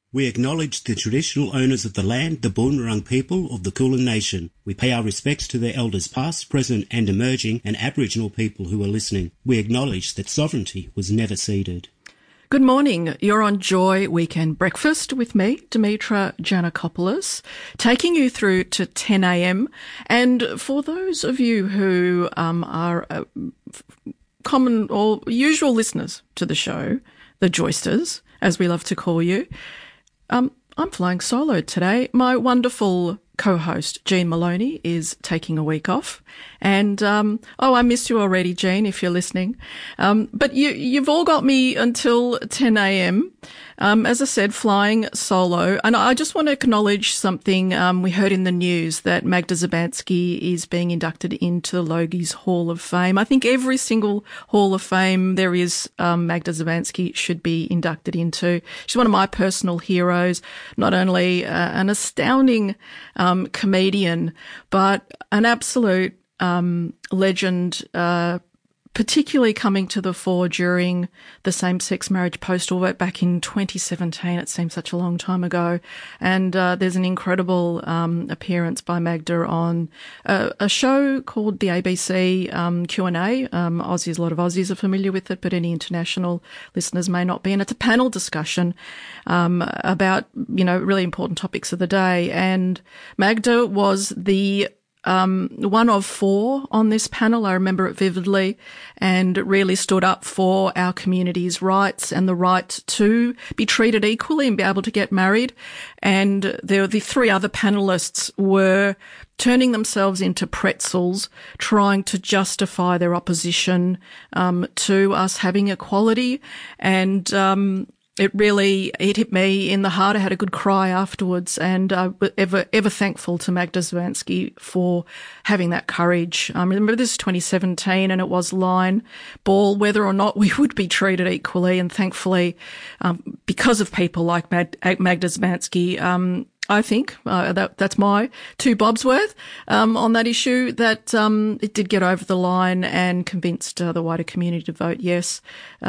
We acknowledge the traditional owners of the land, the Boonwurrung people of the Kulin Nation. We pay our respects to their elders past, present and emerging, and Aboriginal people who are listening. We acknowledge that sovereignty was never ceded. Good morning. You're on Joy Weekend Breakfast with me, Dimitra Giannakopoulos, taking you through to 10 a.m. And for those of you who are common or usual listeners to the show, the Joysters, as we love to call you, I'm flying solo today. My wonderful co-host, Jean Maloney, is taking a week off. And, I miss you already, Jean, if you're listening. But you've all got me until 10 a.m. As I said, flying solo. And I just want to acknowledge something we heard in the news, that Magda Szubanski is being inducted into the Logies Hall of Fame. I think every single Hall of Fame there is, Magda Szubanski should be inducted into. She's one of my personal heroes, not only an astounding comedian, but an absolute legend, particularly coming to the fore during the same-sex marriage postal vote back in 2017. It seems such a long time ago. And there's an incredible appearance by Magda on a show called the ABC Q&A. Aussies, a lot of Aussies are familiar with it, but any international listeners may not be. And it's a panel discussion about, really important topics of the day. And Magda was the one of four on this panel. I remember it vividly, and really stood up for our community's rights and the right to be treated equally and be able to get married. And the three other panelists were turning themselves into pretzels, trying to justify their opposition to us having equality. And it hit me in the heart. I had a good cry afterwards, and ever thankful to Magda Szubanski for having that courage. Remember, this is 2017, and it was line ball whether or not we would be treated equally. And thankfully, because of people like Magda Szubanski, I think that's my two bobs worth on that issue, that it did get over the line and convinced the wider community to vote yes.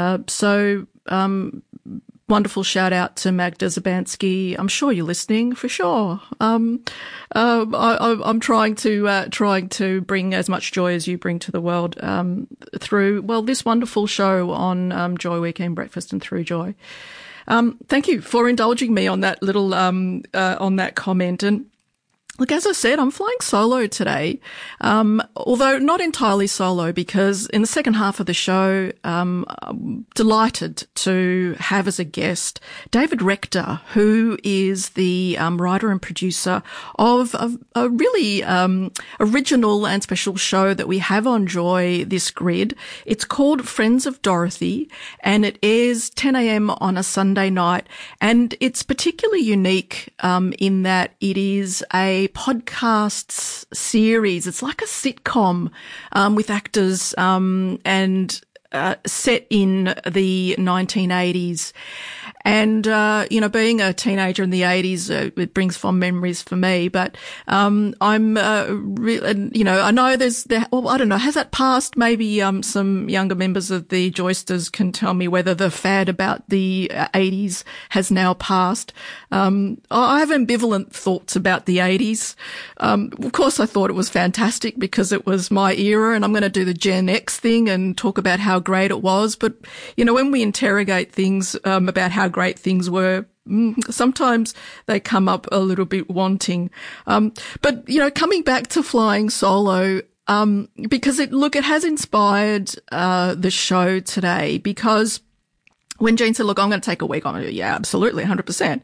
Wonderful shout out to Magda Szubanski. I'm sure you're listening, for sure. I'm trying to bring as much joy as you bring to the world through this wonderful show on Joy Weekend Breakfast and Through Joy. Thank you for indulging me on that little on that comment. And look, as I said, I'm flying solo today, although not entirely solo, because in the second half of the show, I'm delighted to have as a guest David Rector, who is the writer and producer of a really original and special show that we have on Joy This Grid. It's called Friends of Dorothy, and it airs 10 a.m. on a Sunday night. And it's particularly unique in that it is a podcasts series. It's like a sitcom with actors and set in the 1980s. And, being a teenager in the 80s, it brings fond memories for me. But I'm I know I don't know, has that passed? Maybe some younger members of the Joysters can tell me whether the fad about the 80s has now passed. I have ambivalent thoughts about the 80s. Of course, I thought it was fantastic because it was my era, and I'm going to do the Gen X thing and talk about how great it was. But, when we interrogate things about how great things were, sometimes they come up a little bit wanting. But, coming back to flying solo, because it has inspired the show today, because when Jean said, look, I'm going to take a week, I'm going to go, yeah, absolutely, 100%.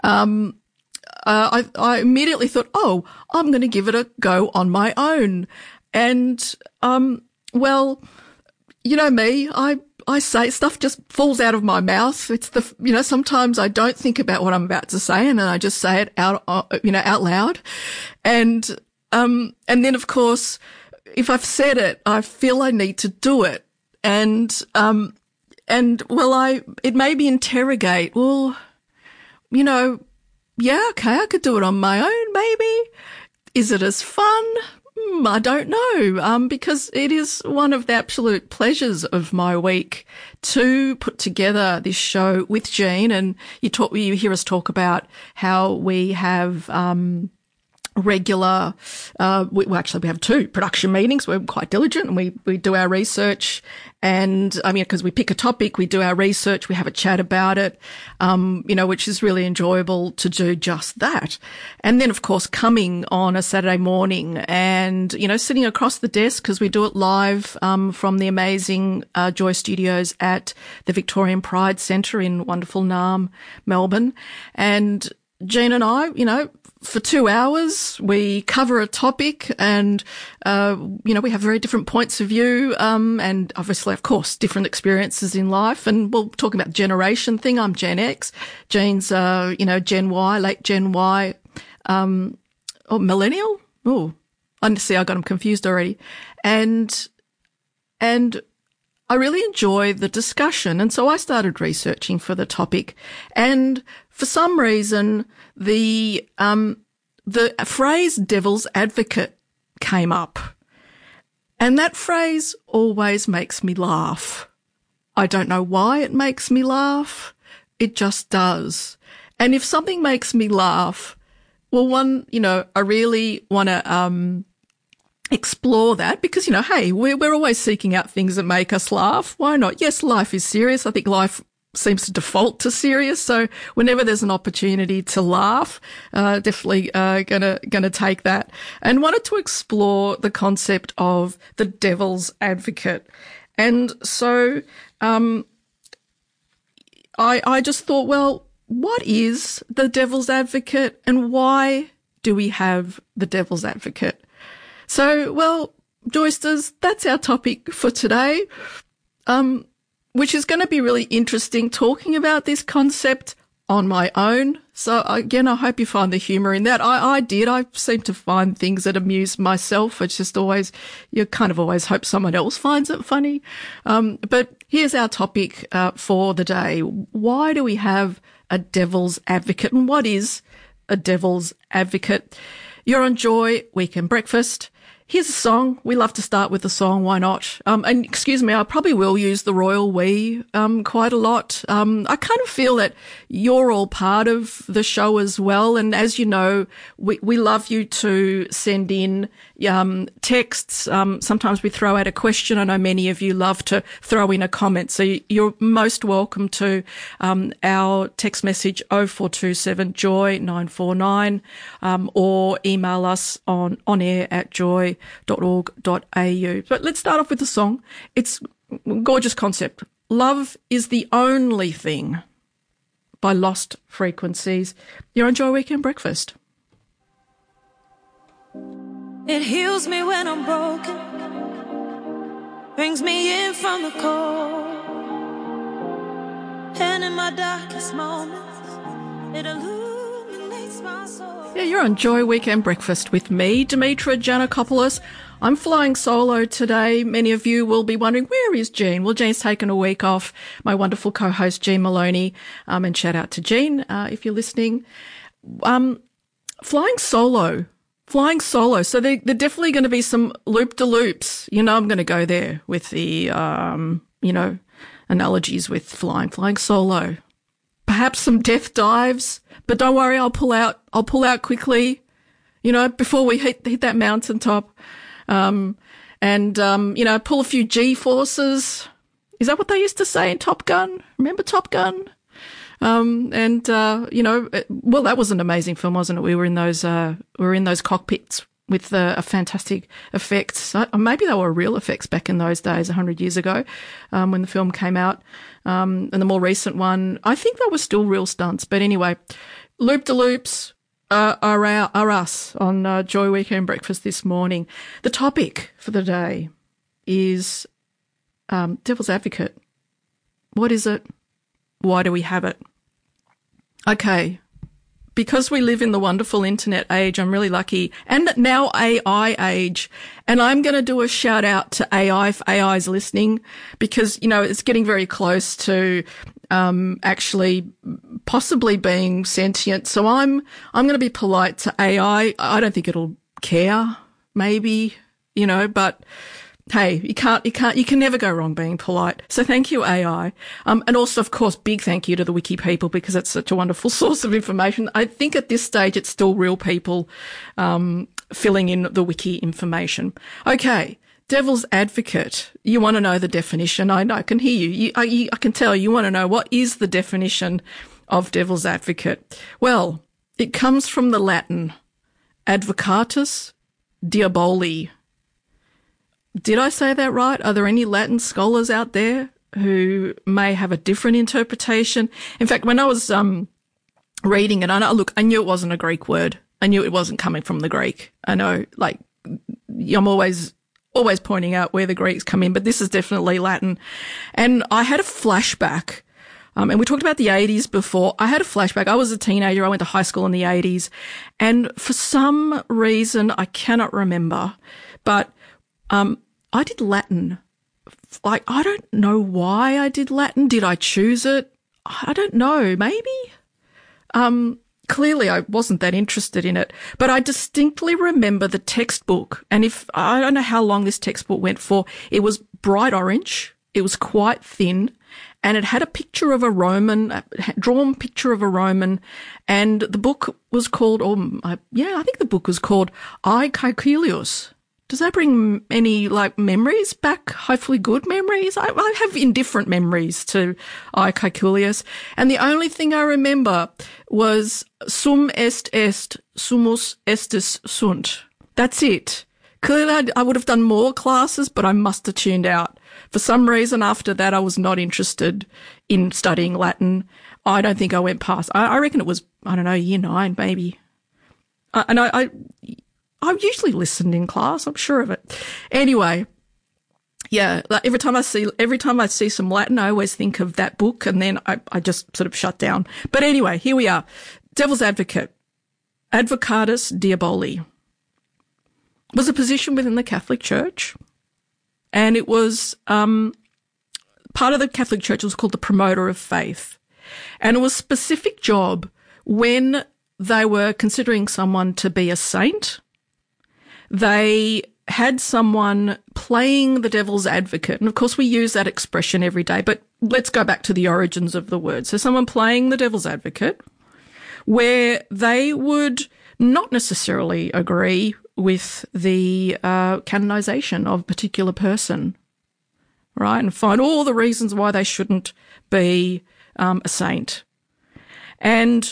I immediately thought, I'm going to give it a go on my own. And, me, I say stuff just falls out of my mouth. It's sometimes I don't think about what I'm about to say, and then I just say it out loud. And then of course, if I've said it, I feel I need to do it. And it made me interrogate, yeah, okay, I could do it on my own, maybe. Is it as fun? I don't know, because it is one of the absolute pleasures of my week to put together this show with Jean. And you hear us talk about how we have, regular, we have 2 production meetings. We're quite diligent and we do our research, and because we pick a topic, we do our research, we have a chat about it, which is really enjoyable to do just that. And then of course coming on a Saturday morning and, sitting across the desk, because we do it live, from the amazing, Joy Studios at the Victorian Pride Centre in wonderful Naarm, Melbourne. And Jean and I, for 2 hours, we cover a topic and, we have very different points of view, and obviously, of course, different experiences in life. And we'll talk about the generation thing. I'm Gen X. Jean's, Gen Y, late Gen Y, millennial. Oh, I see. I got them confused already. And I really enjoy the discussion. And so I started researching for the topic. And for some reason, the phrase devil's advocate came up. And that phrase always makes me laugh. I don't know why it makes me laugh. It just does. And if something makes me laugh, well, I really want to, explore that because, hey, we're always seeking out things that make us laugh. Why not? Yes, life is serious. I think life seems to default to serious. So whenever there's an opportunity to laugh, definitely, gonna take that, and wanted to explore the concept of the devil's advocate. And so, I just thought, well, what is the devil's advocate and why do we have the devil's advocate? So, well, Joysters, that's our topic for today, which is going to be really interesting talking about this concept on my own. So, again, I hope you find the humour in that. I did. I seem to find things that amuse myself. It's just always, you kind of always hope someone else finds it funny. But here's our topic for the day. Why do we have a devil's advocate, and what is a devil's advocate? You're on Joy Weekend Breakfast. Here's a song. We love to start with a song. Why not? And excuse me, I probably will use the royal we, quite a lot. I kind of feel that you're all part of the show as well. And as you know, we love you to send in, texts. Sometimes we throw out a question. I know many of you love to throw in a comment. So you're most welcome to, our text message 0427 Joy 949, or email us on air at joy.org.au. But let's start off with the song. It's a gorgeous concept. Love is the Only Thing by Lost Frequencies. You're on Joy Weekend Breakfast. It heals me when I'm broken, brings me in from the cold, and in my darkest moments, it illuminates my soul. Yeah, you're on Joy Weekend Breakfast with me, Dimitra Giannakopoulos. I'm flying solo today. Many of you will be wondering, where is Jean? Well, Jean's taken a week off. My wonderful co-host, Jean Maloney, and shout out to Jean, if you're listening. Flying solo. So they're definitely going to be some loop-de-loops. I'm going to go there with the, analogies with flying solo. Perhaps some death dives, but don't worry, I'll pull out quickly, before we hit that mountaintop. Pull a few G-forces. Is that what they used to say in Top Gun? Remember Top Gun? Well, that was an amazing film, wasn't it? We were in those cockpits with fantastic effects. Maybe they were real effects back in those days, 100 years ago, when the film came out. And the more recent one, I think they were still real stunts. But anyway, loop-de-loops are us on Joy Weekend Breakfast this morning. The topic for the day is Devil's Advocate. What is it? Why do we have it? Okay, because we live in the wonderful internet age, I'm really lucky, and now AI age, and I'm going to do a shout out to AI if AI's listening, because, it's getting very close to actually possibly being sentient. So I'm going to be polite to AI. I don't think it'll care maybe, but hey, you can never go wrong being polite. So thank you, AI. And also, of course, big thank you to the wiki people because it's such a wonderful source of information. I think at this stage it's still real people, filling in the wiki information. Okay. Devil's advocate. You want to know the definition. I know. I can hear you. I can tell you want to know what is the definition of devil's advocate. Well, it comes from the Latin advocatus diaboli. Did I say that right? Are there any Latin scholars out there who may have a different interpretation? In fact, when I was reading it, I knew it wasn't a Greek word. I knew it wasn't coming from the Greek. I know, I'm always pointing out where the Greeks come in, but this is definitely Latin. And I had a flashback. And we talked about the 80s before. I had a flashback. I was a teenager. I went to high school in the 80s. And for some reason, I cannot remember, but I did Latin. I don't know why I did Latin. Did I choose it? I don't know. Maybe. Clearly I wasn't that interested in it, but I distinctly remember the textbook. And I don't know how long this textbook went for. It was bright orange. It was quite thin and it had a picture of a Roman, a drawn picture of a Roman. And the book was called, I think the book was called I Caecilius. Does that bring any memories back? Hopefully good memories. I have indifferent memories to I Caecilius. And the only thing I remember was sum est, sumus estis sunt. That's it. Clearly I would have done more classes, but I must have tuned out. For some reason after that, I was not interested in studying Latin. I don't think I went past. I reckon it was, year 9 maybe. And I usually listened in class. I'm sure of it. Anyway, yeah. Every time I see some Latin, I always think of that book, and then I just sort of shut down. But anyway, here we are. Devil's advocate, advocatus diaboli, was a position within the Catholic Church, and it was part of the Catholic Church. It was called the promoter of faith, and it was a specific job when they were considering someone to be a saint. They had someone playing the devil's advocate. And of course we use that expression every day, but let's go back to the origins of the word. So someone playing the devil's advocate where they would not necessarily agree with the canonization of a particular person, right? And find all the reasons why they shouldn't be a saint. And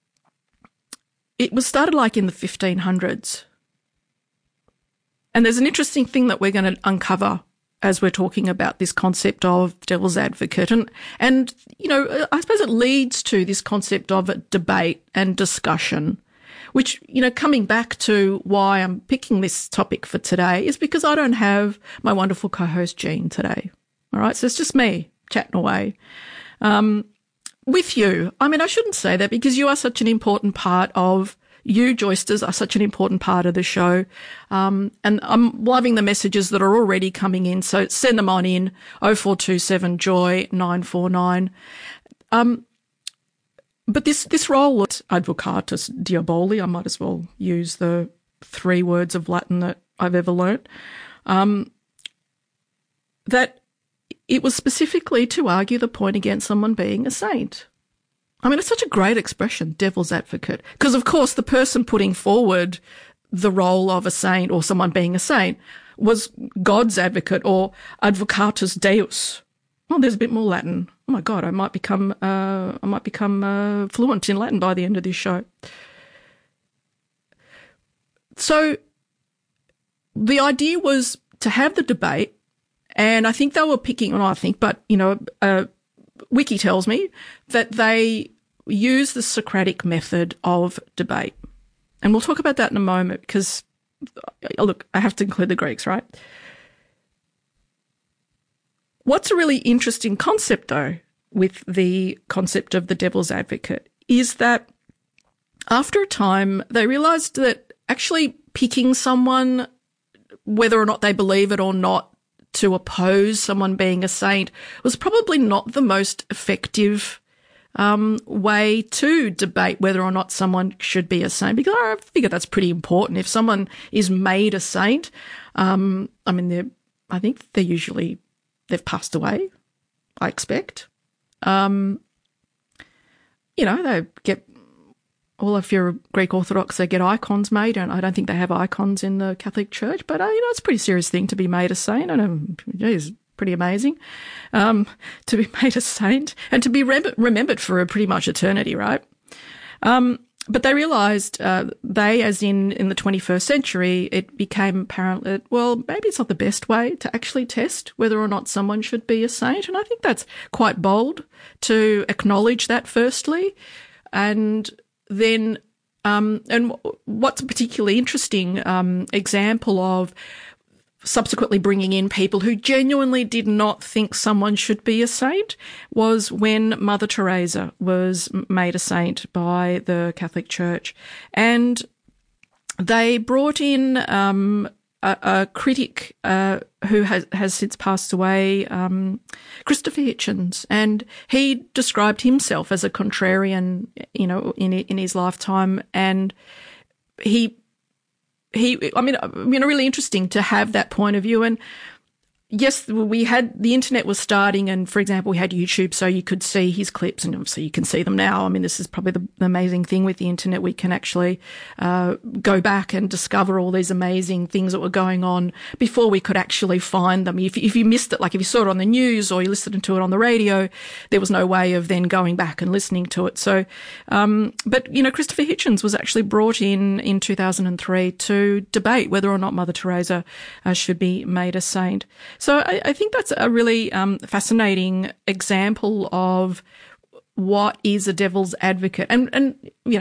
it was started in the 1500s. And there's an interesting thing that we're going to uncover as we're talking about this concept of devil's advocate. And I suppose it leads to this concept of debate and discussion, which, coming back to why I'm picking this topic for today is because I don't have my wonderful co-host Jean today. All right. So it's just me chatting away, with you. I shouldn't say that because you are such an important part of you, Joysters, are such an important part of the show. And I'm loving the messages that are already coming in. So send them on in 0427 Joy 949. But this role at advocatus diaboli, I might as well use the 3 words of Latin that I've ever learnt, that it was specifically to argue the point against someone being a saint. It's such a great expression, devil's advocate, because of course the person putting forward the role of a saint or someone being a saint was God's advocate or advocatus Deus. Oh, there's a bit more Latin. Oh my God, I might become fluent in Latin by the end of this show. So the idea was to have the debate, and I think they were picking, Wiki tells me that they use the Socratic method of debate. And we'll talk about that in a moment because, look, I have to include the Greeks, right? What's a really interesting concept, though, with the concept of the devil's advocate is that after a time they realised that actually picking someone, whether or not they believe it or not, to oppose someone being a saint was probably not the most effective way to debate whether or not someone should be a saint, because I figure that's pretty important. If someone is made a saint, I think they've passed away, I expect. They get, well, if you're Greek Orthodox, they get icons made, and I don't think they have icons in the Catholic Church, but, it's a pretty serious thing to be made a saint. It's pretty amazing to be made a saint and to be remembered for pretty much eternity, right? But they realised, as in the 21st century, it became apparent that, well, maybe it's not the best way to actually test whether or not someone should be a saint. And I think that's quite bold to acknowledge that firstly. And then, and what's a particularly interesting example of subsequently bringing in people who genuinely did not think someone should be a saint was when Mother Teresa was made a saint by the Catholic Church. And they brought in a critic who has since passed away, Christopher Hitchens, and he described himself as a contrarian, in his lifetime, and really interesting to have that point of view. And yes, the internet was starting, and for example, we had YouTube, so you could see his clips, and obviously you can see them now. This is probably the amazing thing with the internet. We can actually go back and discover all these amazing things that were going on before we could actually find them. If you missed it, like if you saw it on the news or you listened to it on the radio, there was no way of then going back and listening to it. So, but Christopher Hitchens was actually brought in 2003 to debate whether or not Mother Teresa should be made a saint. So I think that's a really fascinating example of what is a devil's advocate. And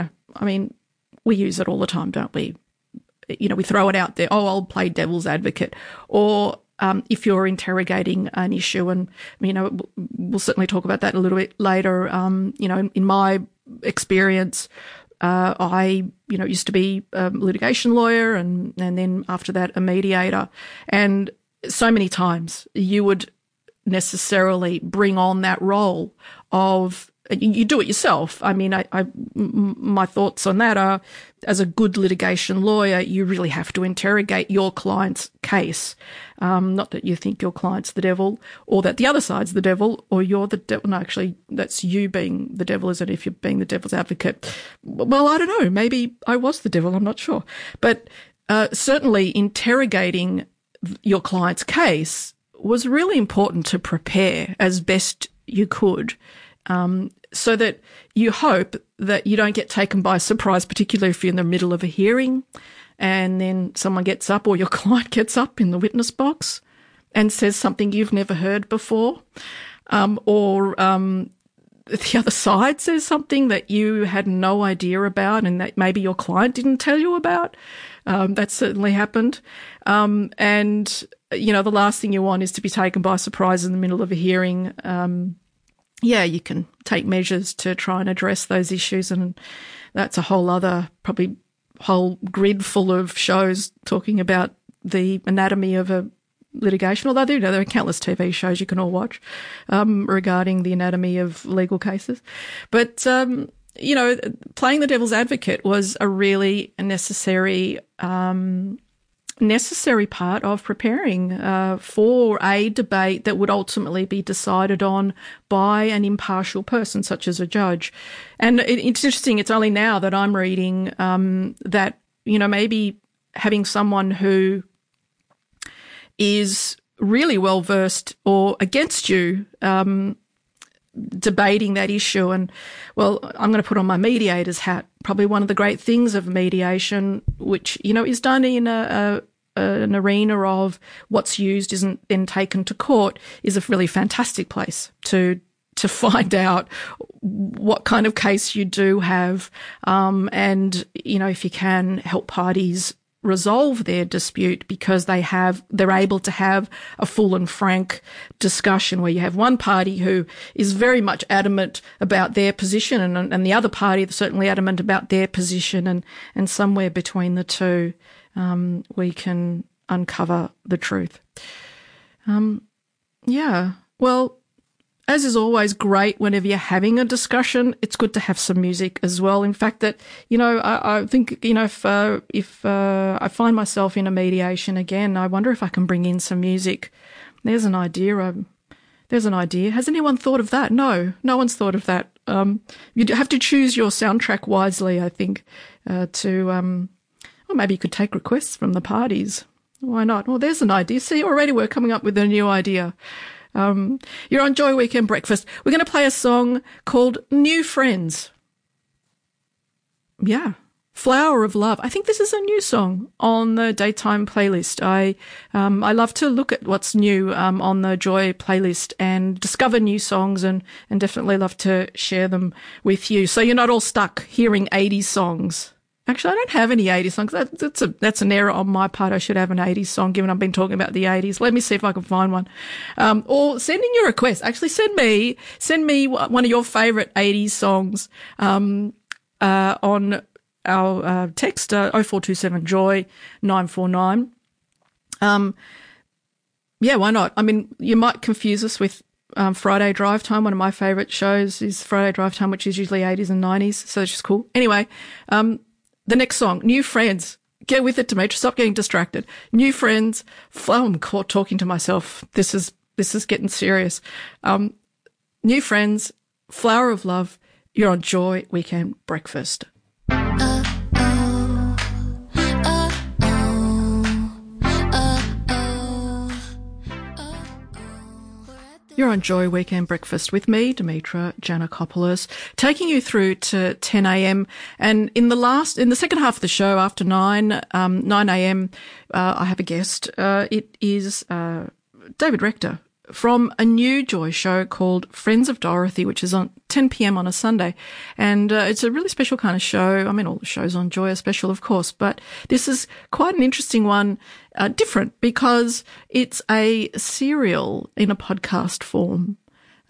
we use it all the time, don't we? We throw it out there, I'll play devil's advocate. Or if you're interrogating an issue, and, we'll certainly talk about that a little bit later. In my experience, I used to be a litigation lawyer and then after that a mediator. And so many times you would necessarily bring on that role of, you do it yourself. My thoughts on that are, as a good litigation lawyer, you really have to interrogate your client's case. Not that you think your client's the devil, or that the other side's the devil, or you're the devil. No, actually, that's you being the devil, isn't it, if you're being the devil's advocate? Well, I don't know. Maybe I was the devil. I'm not sure. But certainly interrogating your client's case was really important to prepare as best you could, so that you hope that you don't get taken by surprise, particularly if you're in the middle of a hearing and then someone gets up, or your client gets up in the witness box and says something you've never heard before, or the other side says something that you had no idea about and that maybe your client didn't tell you about. That certainly happened. And, the last thing you want is to be taken by surprise in the middle of a hearing. You can take measures to try and address those issues, and that's a probably whole grid full of shows talking about the anatomy of a litigation, although there are countless TV shows you can all watch regarding the anatomy of legal cases. But, playing the devil's advocate was a really necessary part of preparing for a debate that would ultimately be decided on by an impartial person, such as a judge. And it's interesting, it's only now that I'm reading that, maybe having someone who is really well versed or against you debating that issue. And, well, I'm going to put on my mediator's hat. Probably one of the great things of mediation, which, is done in an arena of what's used isn't then taken to court, is a really fantastic place to find out what kind of case you do have, and, if you can help parties resolve their dispute, because they're able to have a full and frank discussion where you have one party who is very much adamant about their position and the other party is certainly adamant about their position, and somewhere between the two we can uncover the truth. Well, as is always great whenever you're having a discussion, it's good to have some music as well. In fact, that, I think, if I find myself in a mediation again, I wonder if I can bring in some music. There's an idea. Has anyone thought of that? No one's thought of that. You have to choose your soundtrack wisely, I think, or maybe you could take requests from the parties. Why not? Well, there's an idea. See, already we're coming up with a new idea. You're on Joy Weekend Breakfast. We're going to play a song called New Friends. Yeah. Flower of Love. I think this is a new song on the daytime playlist. I love to look at what's new on the Joy playlist and discover new songs and definitely love to share them with you. So you're not all stuck hearing 80s songs. Actually, I don't have any 80s songs. That's an error on my part. I should have an 80s song, given I've been talking about the 80s. Let me see if I can find one. Or send in your request. Actually, send me one of your favourite 80s songs on our text 0427 Joy 949. Yeah, why not? I mean, you might confuse us with Friday Drive Time. One of my favourite shows is Friday Drive Time, which is usually 80s and 90s, so it's just cool. Anyway, the next song, New Friends. Get with it, Demetra. Stop getting distracted. New Friends. I'm caught talking to myself. This is getting serious. New Friends, Flower of Love. You're on Joy Weekend Breakfast. You're on Joy Weekend Breakfast with me, Demetra Giannakopoulos, taking you through to 10 a.m. And in the second half of the show, after 9 a.m., I have a guest. It is David Rector from a new Joy show called Friends of Dorothy, which is on 10 p.m. on a Sunday. And it's a really special kind of show. I mean, all the shows on Joy are special, of course, but this is quite an interesting one, different because it's a serial in a podcast form.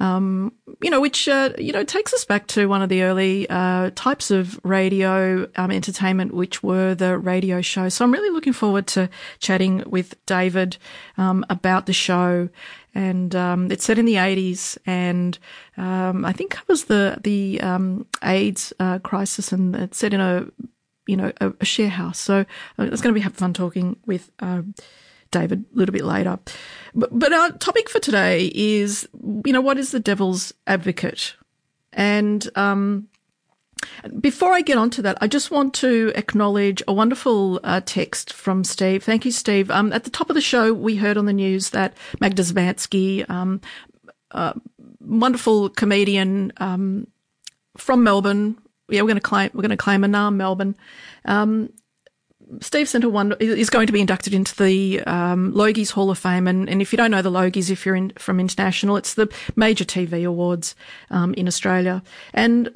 Which takes us back to one of the early types of radio entertainment, which were the radio shows. So I'm really looking forward to chatting with David about the show. And it's set in the 80s, and I think covers the AIDS crisis, and it's set in a share house. So it's going to be fun talking with David a little bit later. But our topic for today is, what is the devil's advocate? And before I get on to that, I just want to acknowledge a wonderful text from Steve. Thank you, Steve. At the top of the show, we heard on the news that Magda Szubanski, wonderful comedian from Melbourne. Yeah, we're going to claim a name, Melbourne. Steve sent is going to be inducted into the Logies Hall of Fame, and if you don't know the Logies, if you're from international, it's the major TV awards in Australia. And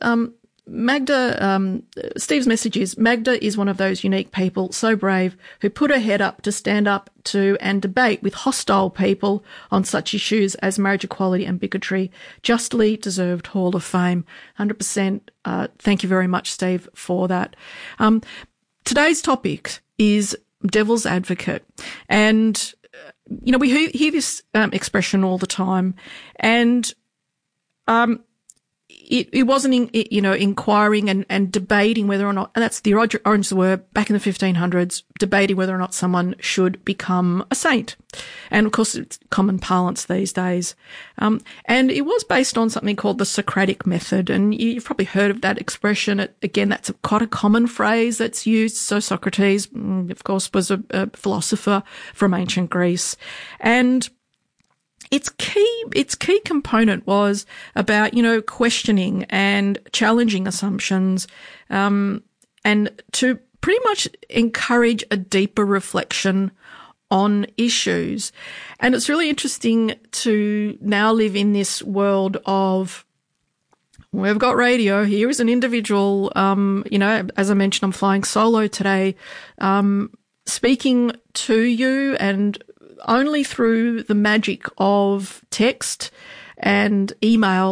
Magda, Steve's message is, Magda is one of those unique people, so brave, who put her head up to stand up to and debate with hostile people on such issues as marriage equality and bigotry. Justly deserved Hall of Fame. 100%. Thank you very much, Steve, for that. Today's topic is devil's advocate. And, we hear this expression all the time. And it wasn't, inquiring and debating whether or not, and that's the origins were back in the 1500s, debating whether or not someone should become a saint. And of course, it's common parlance these days. And it was based on something called the Socratic method. And you've probably heard of that expression. Again, that's quite a common phrase that's used. So Socrates, of course, was a philosopher from ancient Greece. And its key component was about, questioning and challenging assumptions, and to pretty much encourage a deeper reflection on issues. And it's really interesting to now live in this world of, we've got radio. Here is an individual, as I mentioned, I'm flying solo today, speaking to you, and only through the magic of text and email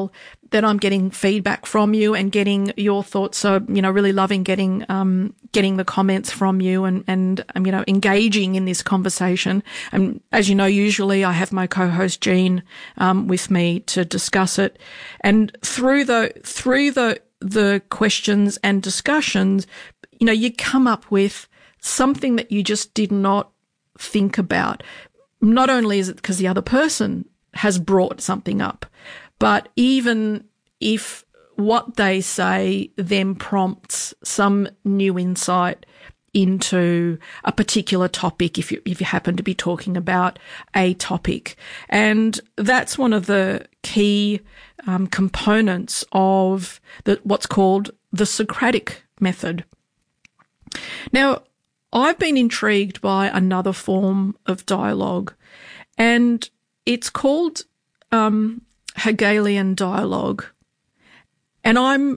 that I'm getting feedback from you and getting your thoughts. So, really loving getting the comments from you and engaging in this conversation. And as you know, usually I have my co-host Jean with me to discuss it. And through the questions and discussions, you come up with something that you just did not think about. Not only is it because the other person has brought something up, but even if what they say then prompts some new insight into a particular topic, if you happen to be talking about a topic. And that's one of the key components of what's called the Socratic method. Now, I've been intrigued by another form of dialogue, and it's called Hegelian dialogue. And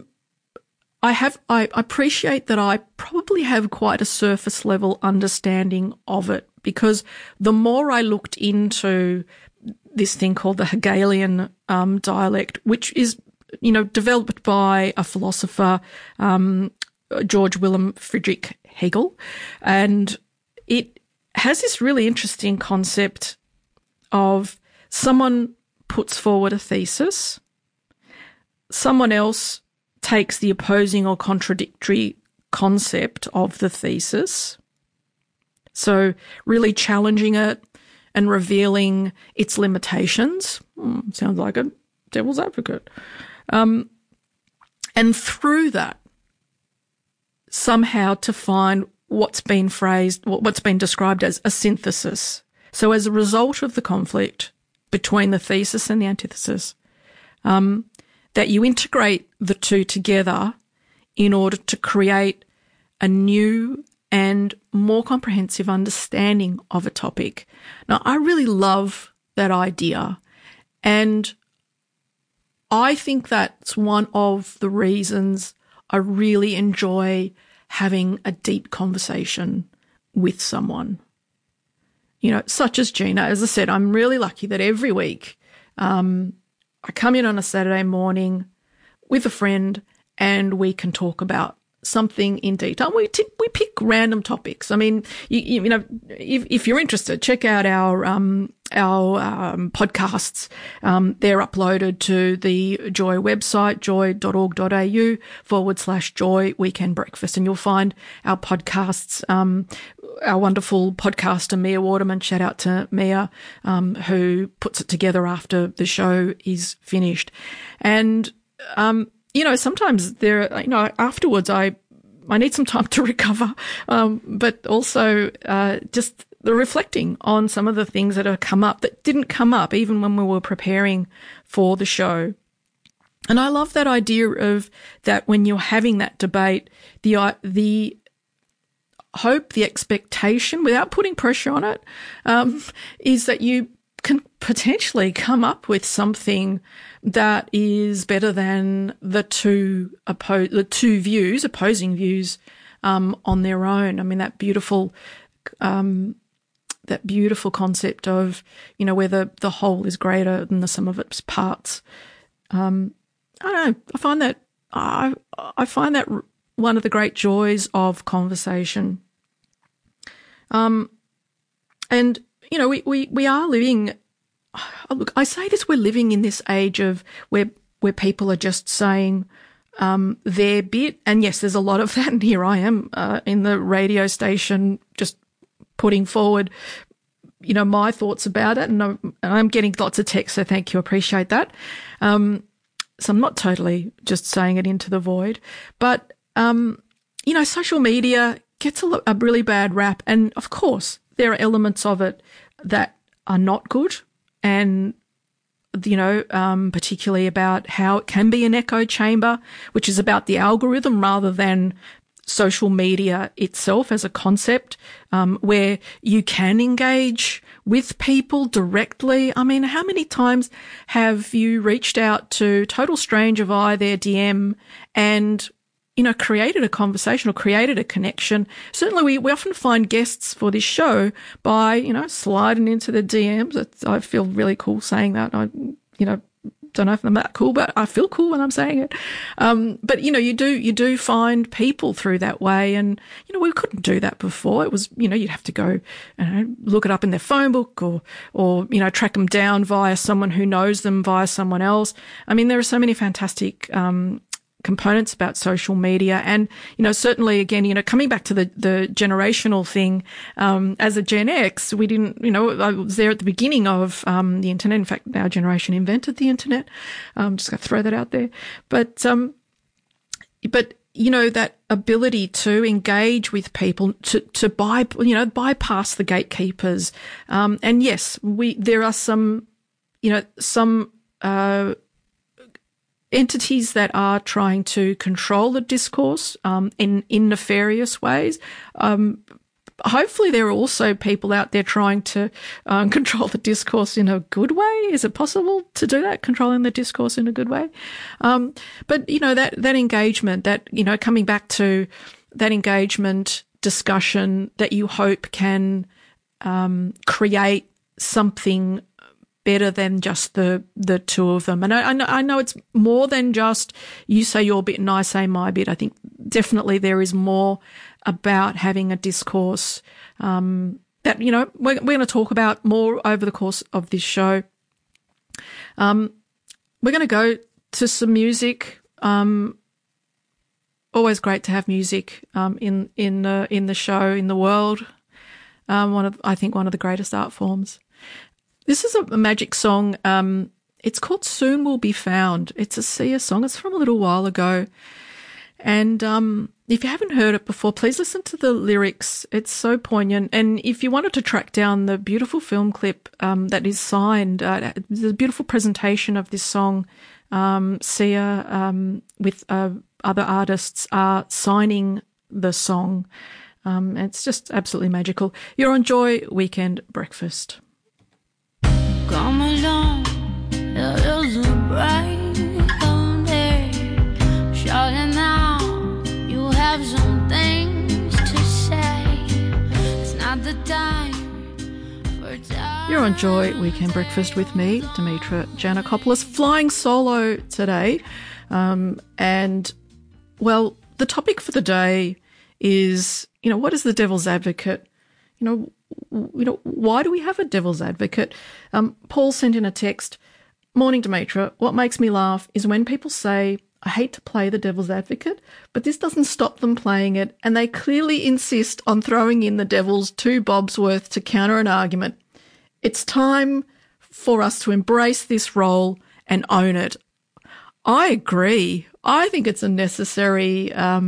I appreciate that I probably have quite a surface level understanding of it, because the more I looked into this thing called the Hegelian dialect, which is, developed by a philosopher, George Wilhelm Friedrich Hegel, and it has this really interesting concept of someone puts forward a thesis, someone else takes the opposing or contradictory concept of the thesis, so really challenging it and revealing its limitations. Sounds like a devil's advocate. And through that, somehow to find what's been described as a synthesis. So as a result of the conflict between the thesis and the antithesis, that you integrate the two together in order to create a new and more comprehensive understanding of a topic. Now, I really love that idea, and I think that's one of the reasons I really enjoy having a deep conversation with someone, such as Gina. As I said, I'm really lucky that every week I come in on a Saturday morning with a friend and we can talk about something in detail. We pick random topics. I mean, if you're interested, check out our podcasts. They're uploaded to the Joy website, joy.org.au/Joy Weekend Breakfast, and you'll find our podcasts. Our wonderful podcaster, Mia Waterman, shout out to Mia, who puts it together after the show is finished. And, sometimes afterwards I need some time to recover, but also just the reflecting on some of the things that have come up that didn't come up even when we were preparing for the show. And I love that idea of that when you're having that debate, the hope, the expectation, without putting pressure on it, is that you can potentially come up with something that is better than the two opposing views on their own. I mean, that beautiful concept of, where the whole is greater than the sum of its parts. I don't know. I find that one of the great joys of conversation. And we are living. Look, I say this: we're living in this age of where people are just saying their bit, and yes, there's a lot of that. And here I am in the radio station, just putting forward, my thoughts about it, and I'm getting lots of texts. So thank you, appreciate that. So I'm not totally just saying it into the void, but social media gets a really bad rap, and of course there are elements of it that are not good, and particularly about how it can be an echo chamber, which is about the algorithm rather than social media itself as a concept, where you can engage with people directly. I mean, how many times have you reached out to total stranger via their DM and created a conversation or created a connection? Certainly we often find guests for this show by, sliding into the DMs. I feel really cool saying that. Don't know if I'm that cool, but I feel cool when I'm saying it. But you do find people through that way, and we couldn't do that before. It was you'd have to go look it up in their phone book, or track them down via someone who knows them via someone else. I mean, there are so many fantastic components about social media, and certainly again coming back to the generational thing, as a Gen X, we didn't I was there at the beginning of the internet. In fact, our generation invented the internet. Just gonna throw that out there, but that ability to engage with people, to bypass the gatekeepers, and yes, there are some entities that are trying to control the discourse in nefarious ways. Hopefully there are also people out there trying to control the discourse in a good way. Is it possible to do that, controlling the discourse in a good way? But that engagement, coming back to that engagement discussion that you hope can create something better than just the two of them. And I know it's more than just you say your bit and I say my bit. I think definitely there is more about having a discourse that we're going to talk about more over the course of this show. We're going to go to some music. Always great to have music in the show, in the world. I think one of the greatest art forms. This is a magic song. It's called Soon Will Be Found. It's a Sia song. It's from a little while ago. And if you haven't heard it before, please listen to the lyrics. It's so poignant. And if you wanted to track down the beautiful film clip that is signed, there's a beautiful presentation of this song. Sia with other artists are signing the song. It's just absolutely magical. You're on Joy Weekend Breakfast. Come along, it is a bright day. Shout it now, you have some things to say. It's not the time for time. You're on Joy Weekend Breakfast with me, Dimitra Giannakopoulos, flying solo today. And, well, the topic for the day is, what is the devil's advocate? Why do we have a devil's advocate? Paul sent in a text. Morning, Dimitra. What makes me laugh is when people say, I hate to play the devil's advocate, but this doesn't stop them playing it, and they clearly insist on throwing in the devil's 2 bobs worth to counter an argument. It's time for us to embrace this role and own it. I agree. I think it's a necessary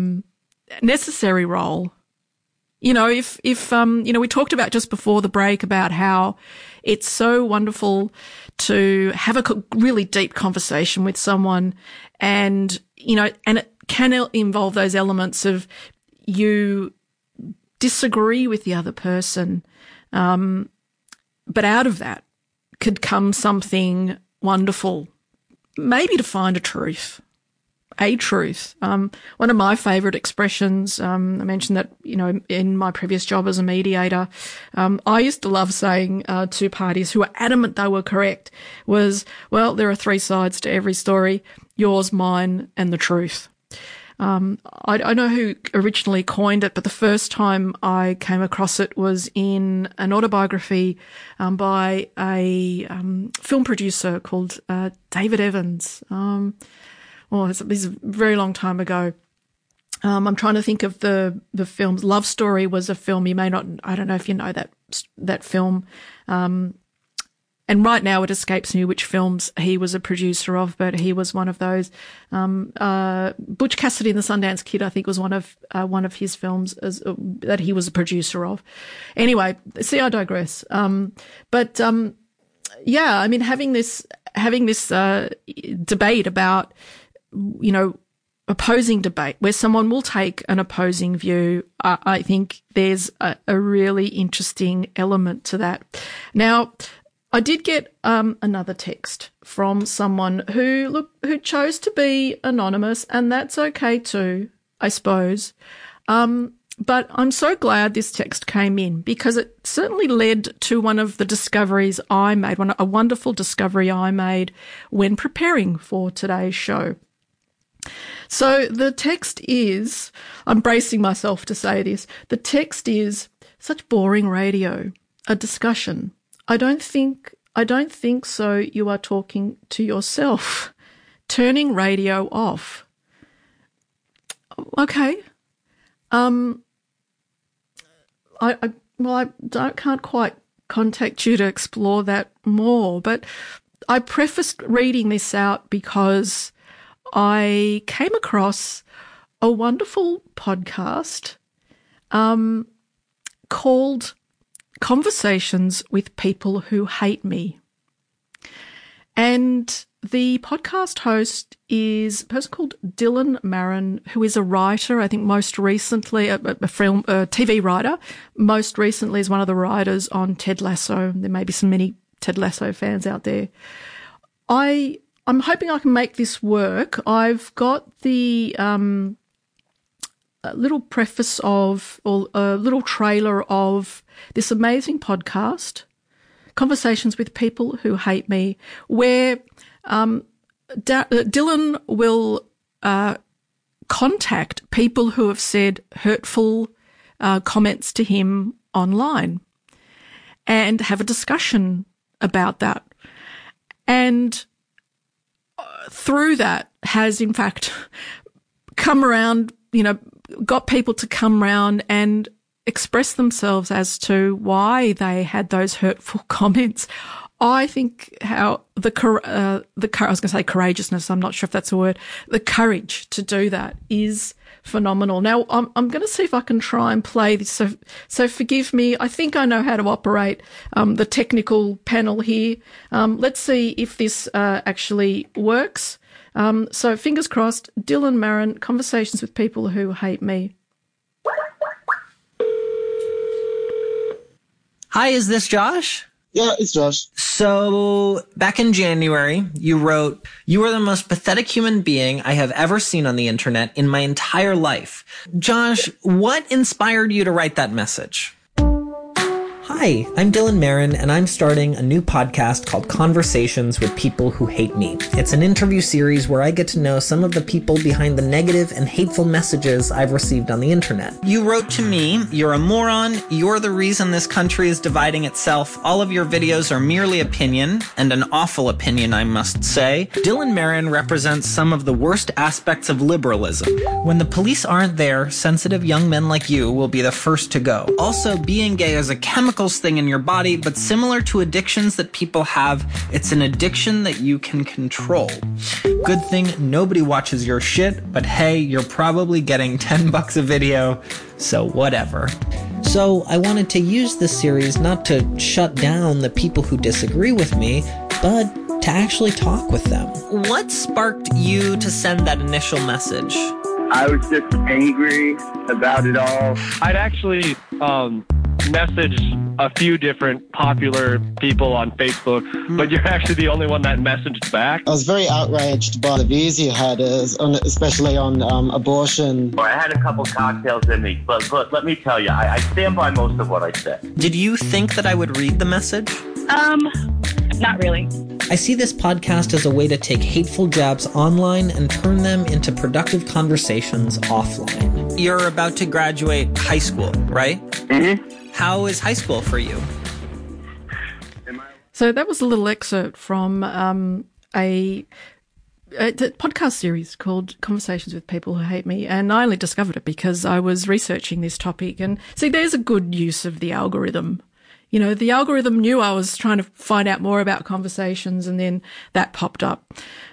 role. If we talked about just before the break about how it's so wonderful to have a really deep conversation with someone, and it can involve those elements of you disagree with the other person, but out of that could come something wonderful, maybe to find a truth. One of my favourite expressions, I mentioned that, in my previous job as a mediator, I used to love saying to parties who were adamant they were correct was, well, there are 3 sides to every story, yours, mine, and the truth. I know who originally coined it, but the first time I came across it was in an autobiography by a film producer called David Evans. This is a very long time ago. I'm trying to think of the films. Love Story was a film. You may not, I don't know if you know that film. And right now it escapes me which films he was a producer of, but he was one of those. Butch Cassidy and the Sundance Kid, I think, was one of his films that he was a producer of. Anyway, see, I digress. Yeah, I mean, having this debate about, opposing debate where someone will take an opposing view, I think there's a really interesting element to that. Now, I did get another text from someone who chose to be anonymous, and that's okay too, I suppose. But I'm so glad this text came in because it certainly led to one of the discoveries I made, a wonderful discovery I made when preparing for today's show. So the text is, I'm bracing myself to say this, the text is such boring radio, a discussion. I don't think so. You are talking to yourself. Turning radio off. Okay. I can't quite contact you to explore that more, but I prefaced reading this out because I came across a wonderful podcast called Conversations with People Who Hate Me. And the podcast host is a person called Dylan Marin, who is a writer, I think most recently, a TV writer, most recently is one of the writers on Ted Lasso. There may be many Ted Lasso fans out there. I'm hoping I can make this work. I've got the little preface of, or a little trailer of this amazing podcast, Conversations with People Who Hate Me, where Dylan will contact people who have said hurtful comments to him online and have a discussion about that. And through that has, in fact, come around, got people to come around and express themselves as to why they had those hurtful comments. I think how I was going to say courageousness, I'm not sure if that's a word, the courage to do that is phenomenal. Now, I'm going to see if I can try and play this. So forgive me. I think I know how to operate the technical panel here. Let's see if this actually works. So fingers crossed, Dylan Marin, Conversations with People Who Hate Me. Hi, is this Josh? Yeah, it's Josh. So, back in January, you wrote, "You are the most pathetic human being I have ever seen on the internet in my entire life." Josh, what inspired you to write that message? Hi, I'm Dylan Marin, and I'm starting a new podcast called Conversations with People Who Hate Me. It's an interview series where I get to know some of the people behind the negative and hateful messages I've received on the internet. You wrote to me, "You're a moron, you're the reason this country is dividing itself, all of your videos are merely opinion, and an awful opinion, I must say." Dylan Marin represents some of the worst aspects of liberalism. When the police aren't there, sensitive young men like you will be the first to go. Also, being gay is a chemical thing in your body, but similar to addictions that people have, it's an addiction that you can control. Good thing nobody watches your shit, but hey, you're probably getting $10 a video, so whatever. So I wanted to use this series not to shut down the people who disagree with me, but to actually talk with them. What sparked you to send that initial message? I was just angry about it all. I'd actually messaged a few different popular people on Facebook, but you're actually the only one that messaged back. I was very outraged by the views you had, especially on abortion. I had a couple cocktails in me, but let me tell you, I stand by most of what I said. Did you think that I would read the message? Not really. I see this podcast as a way to take hateful jabs online and turn them into productive conversations offline. You're about to graduate high school, right? Mm-hmm. How is high school for you? So that was a little excerpt from a podcast series called Conversations with People Who Hate Me, and I only discovered it because I was researching this topic. And see, there's a good use of the algorithm. The algorithm knew I was trying to find out more about conversations, and then that popped up.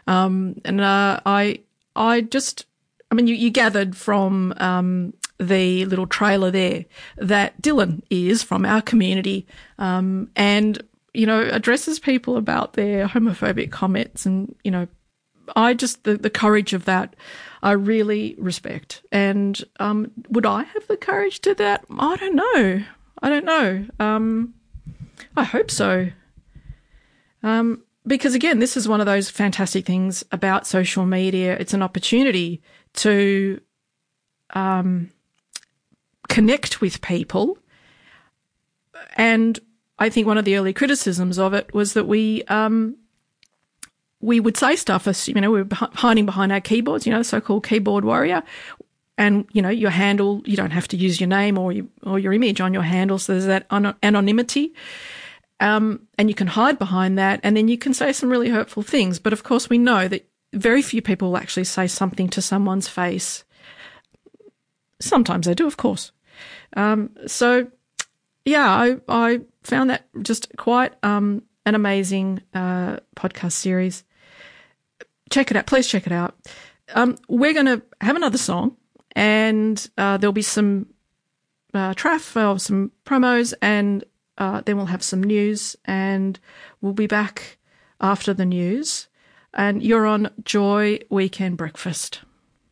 You gathered from the little trailer there that Dylan is from our community, and, addresses people about their homophobic comments. And, the courage of that, I really respect. And would I have the courage to do that? I don't know. I hope so. Because again, this is one of those fantastic things about social media. It's an opportunity to connect with people. And I think one of the early criticisms of it was that we would say stuff as, we were hiding behind our keyboards, the so-called keyboard warrior. And, your handle, you don't have to use your name or your image on your handle. So there's that anonymity. And you can hide behind that, and then you can say some really hurtful things. But, of course, we know that very few people will actually say something to someone's face. Sometimes they do, of course. I found that just quite an amazing podcast series. Check it out. Please check it out. We're going to have another song, and there'll be some some promos, and then we'll have some news, and we'll be back after the news. And you're on Joy Weekend Breakfast.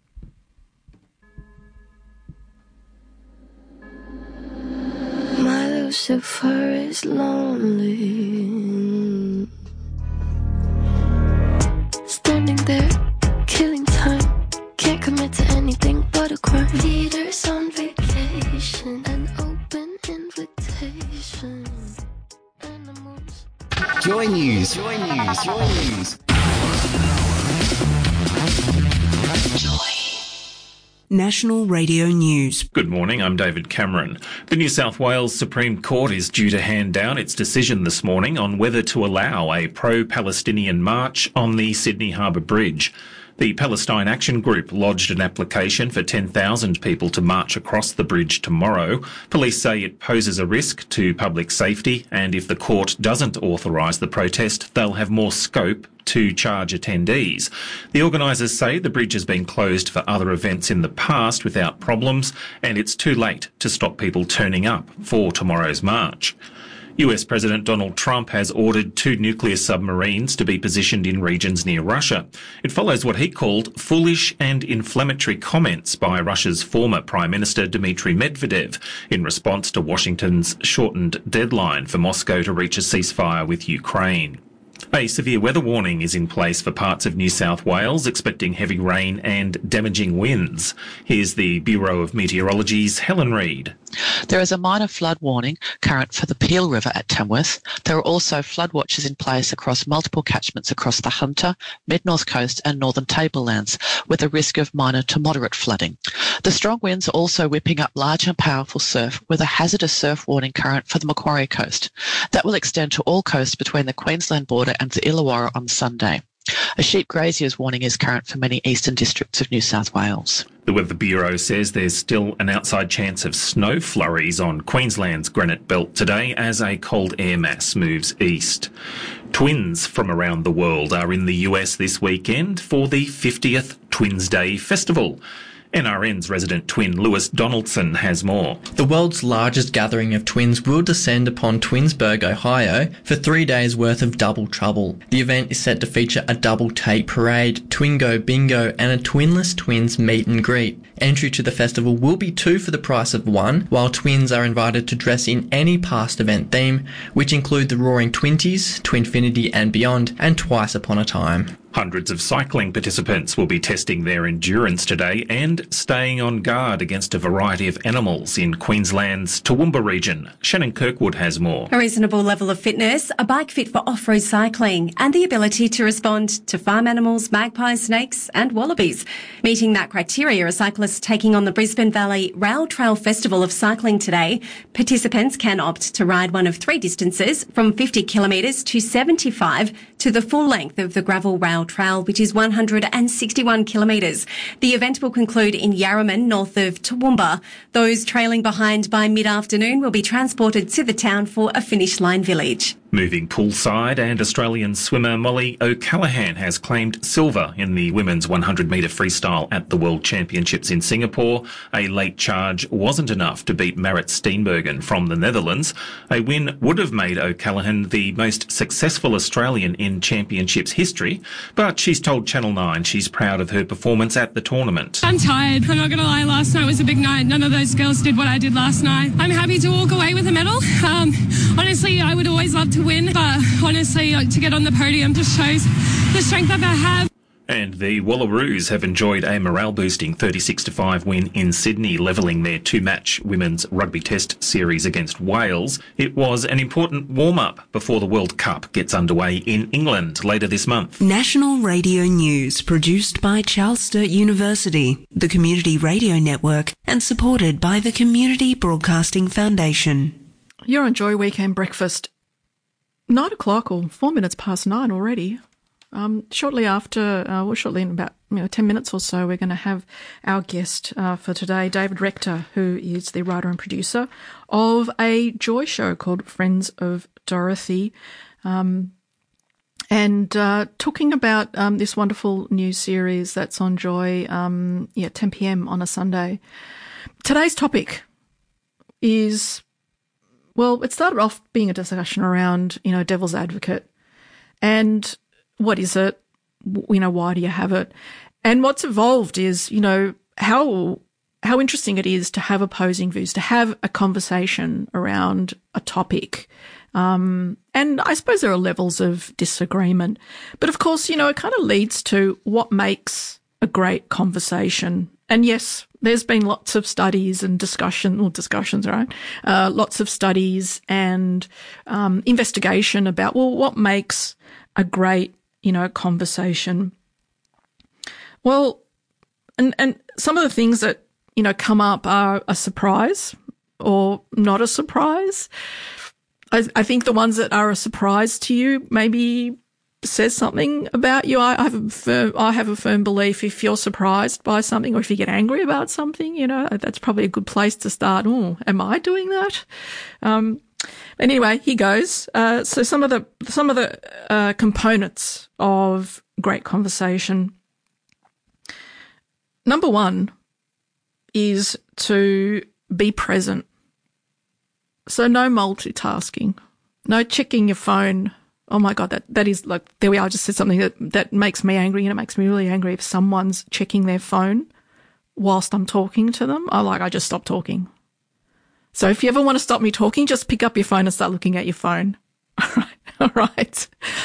My Lucifer is lonely, standing there, killing time, can't commit to anything but a crime. Leaders on vacation, an open invitation. Animals. Joy News. Joy News. Joy News. Joy. National Radio News. Good morning, I'm David Cameron. The New South Wales Supreme Court is due to hand down its decision this morning on whether to allow a pro-Palestinian march on the Sydney Harbour Bridge. The Palestine Action Group lodged an application for 10,000 people to march across the bridge tomorrow. Police say it poses a risk to public safety, and if the court doesn't authorise the protest, they'll have more scope to charge attendees. The organisers say the bridge has been closed for other events in the past without problems, and it's too late to stop people turning up for tomorrow's march. US President Donald Trump has ordered 2 nuclear submarines to be positioned in regions near Russia. It follows what he called foolish and inflammatory comments by Russia's former Prime Minister Dmitry Medvedev in response to Washington's shortened deadline for Moscow to reach a ceasefire with Ukraine. A severe weather warning is in place for parts of New South Wales, expecting heavy rain and damaging winds. Here's the Bureau of Meteorology's Helen Reid. There is a minor flood warning current for the Peel River at Tamworth. There are also flood watches in place across multiple catchments across the Hunter, Mid-North Coast and Northern Tablelands, with a risk of minor to moderate flooding. The strong winds are also whipping up large and powerful surf, with a hazardous surf warning current for the Macquarie Coast. That will extend to all coasts between the Queensland border and the Illawarra on Sunday. A sheep grazier's warning is current for many eastern districts of New South Wales. The Weather Bureau says there's still an outside chance of snow flurries on Queensland's Granite Belt today as a cold air mass moves east. Twins from around the world are in the US this weekend for the 50th Twins Day Festival. NRN's resident twin Lewis Donaldson has more. The world's largest gathering of twins will descend upon Twinsburg, Ohio for 3 days worth of double trouble. The event is set to feature a double take parade, Twingo Bingo and a Twinless Twins meet and greet. Entry to the festival will be 2 for the price of 1, while twins are invited to dress in any past event theme, which include the Roaring Twenties, Twinfinity and Beyond, and Twice Upon a Time. Hundreds of cycling participants will be testing their endurance today and staying on guard against a variety of animals in Queensland's Toowoomba region. Shannon Kirkwood has more. A reasonable level of fitness, a bike fit for off-road cycling, and the ability to respond to farm animals, magpies, snakes and wallabies. Meeting that criteria are cyclists taking on the Brisbane Valley Rail Trail Festival of Cycling today. Participants can opt to ride one of 3 distances from 50 kilometres to 75 to the full length of the gravel rail trail, which is 161 kilometres. The event will conclude in Yarraman, north of Toowoomba. Those trailing behind by mid-afternoon will be transported to the town for a finish line village. Moving poolside, and Australian swimmer Molly O'Callaghan has claimed silver in the women's 100-metre freestyle at the World Championships in Singapore. A late charge wasn't enough to beat Marit Steenbergen from the Netherlands. A win would have made O'Callaghan the most successful Australian in championships history, but she's told Channel 9 she's proud of her performance at the tournament. I'm tired. I'm not going to lie. Last night was a big night. None of those girls did what I did last night. I'm happy to walk away with a medal. Honestly, I would always love to win, but honestly, to get on the podium just shows the strength that I have. And the Wallaroos have enjoyed a morale-boosting 36-5 win in Sydney, levelling their two-match women's rugby test series against Wales. It was an important warm-up before the World Cup gets underway in England later this month. National Radio News, produced by Charles Sturt University, the Community Radio Network, and supported by the Community Broadcasting Foundation. You're on Joy Weekend Breakfast. 9 o'clock or 4 minutes past 9 already. Shortly in about 10 minutes or so, we're going to have our guest for today, David Rector, who is the writer and producer of a Joy show called Friends of Dorothy, and talking about this wonderful new series that's on Joy, 10 p.m. on a Sunday. Today's topic is, well, it started off being a discussion around, devil's advocate and what is it? Why do you have it? And what's evolved is, how interesting it is to have opposing views, to have a conversation around a topic. And I suppose there are levels of disagreement. But of course, it kind of leads to what makes a great conversation. And yes, there's been lots of studies and discussions, right? Lots of studies and investigation about, what makes a great conversation. Well, and some of the things that, come up are a surprise or not a surprise. I think the ones that are a surprise to you maybe says something about you. I have a firm belief if you're surprised by something or if you get angry about something, that's probably a good place to start. Oh, am I doing that? Anyway, here goes. So some of the components of great conversation. Number one is to be present. So no multitasking, no checking your phone. Oh my God, that is like, there we are. I just said something that makes me angry, and it makes me really angry if someone's checking their phone whilst I'm talking to them. I just stop talking. So if you ever want to stop me talking, just pick up your phone and start looking at your phone. All right.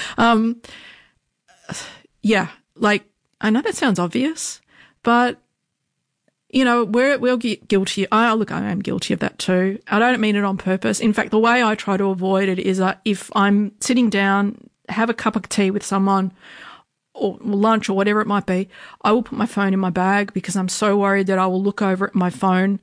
I know that sounds obvious, but, we're guilty. I am guilty of that too. I don't mean it on purpose. In fact, the way I try to avoid it is if I'm sitting down, have a cup of tea with someone or lunch or whatever it might be, I will put my phone in my bag because I'm so worried that I will look over at my phone.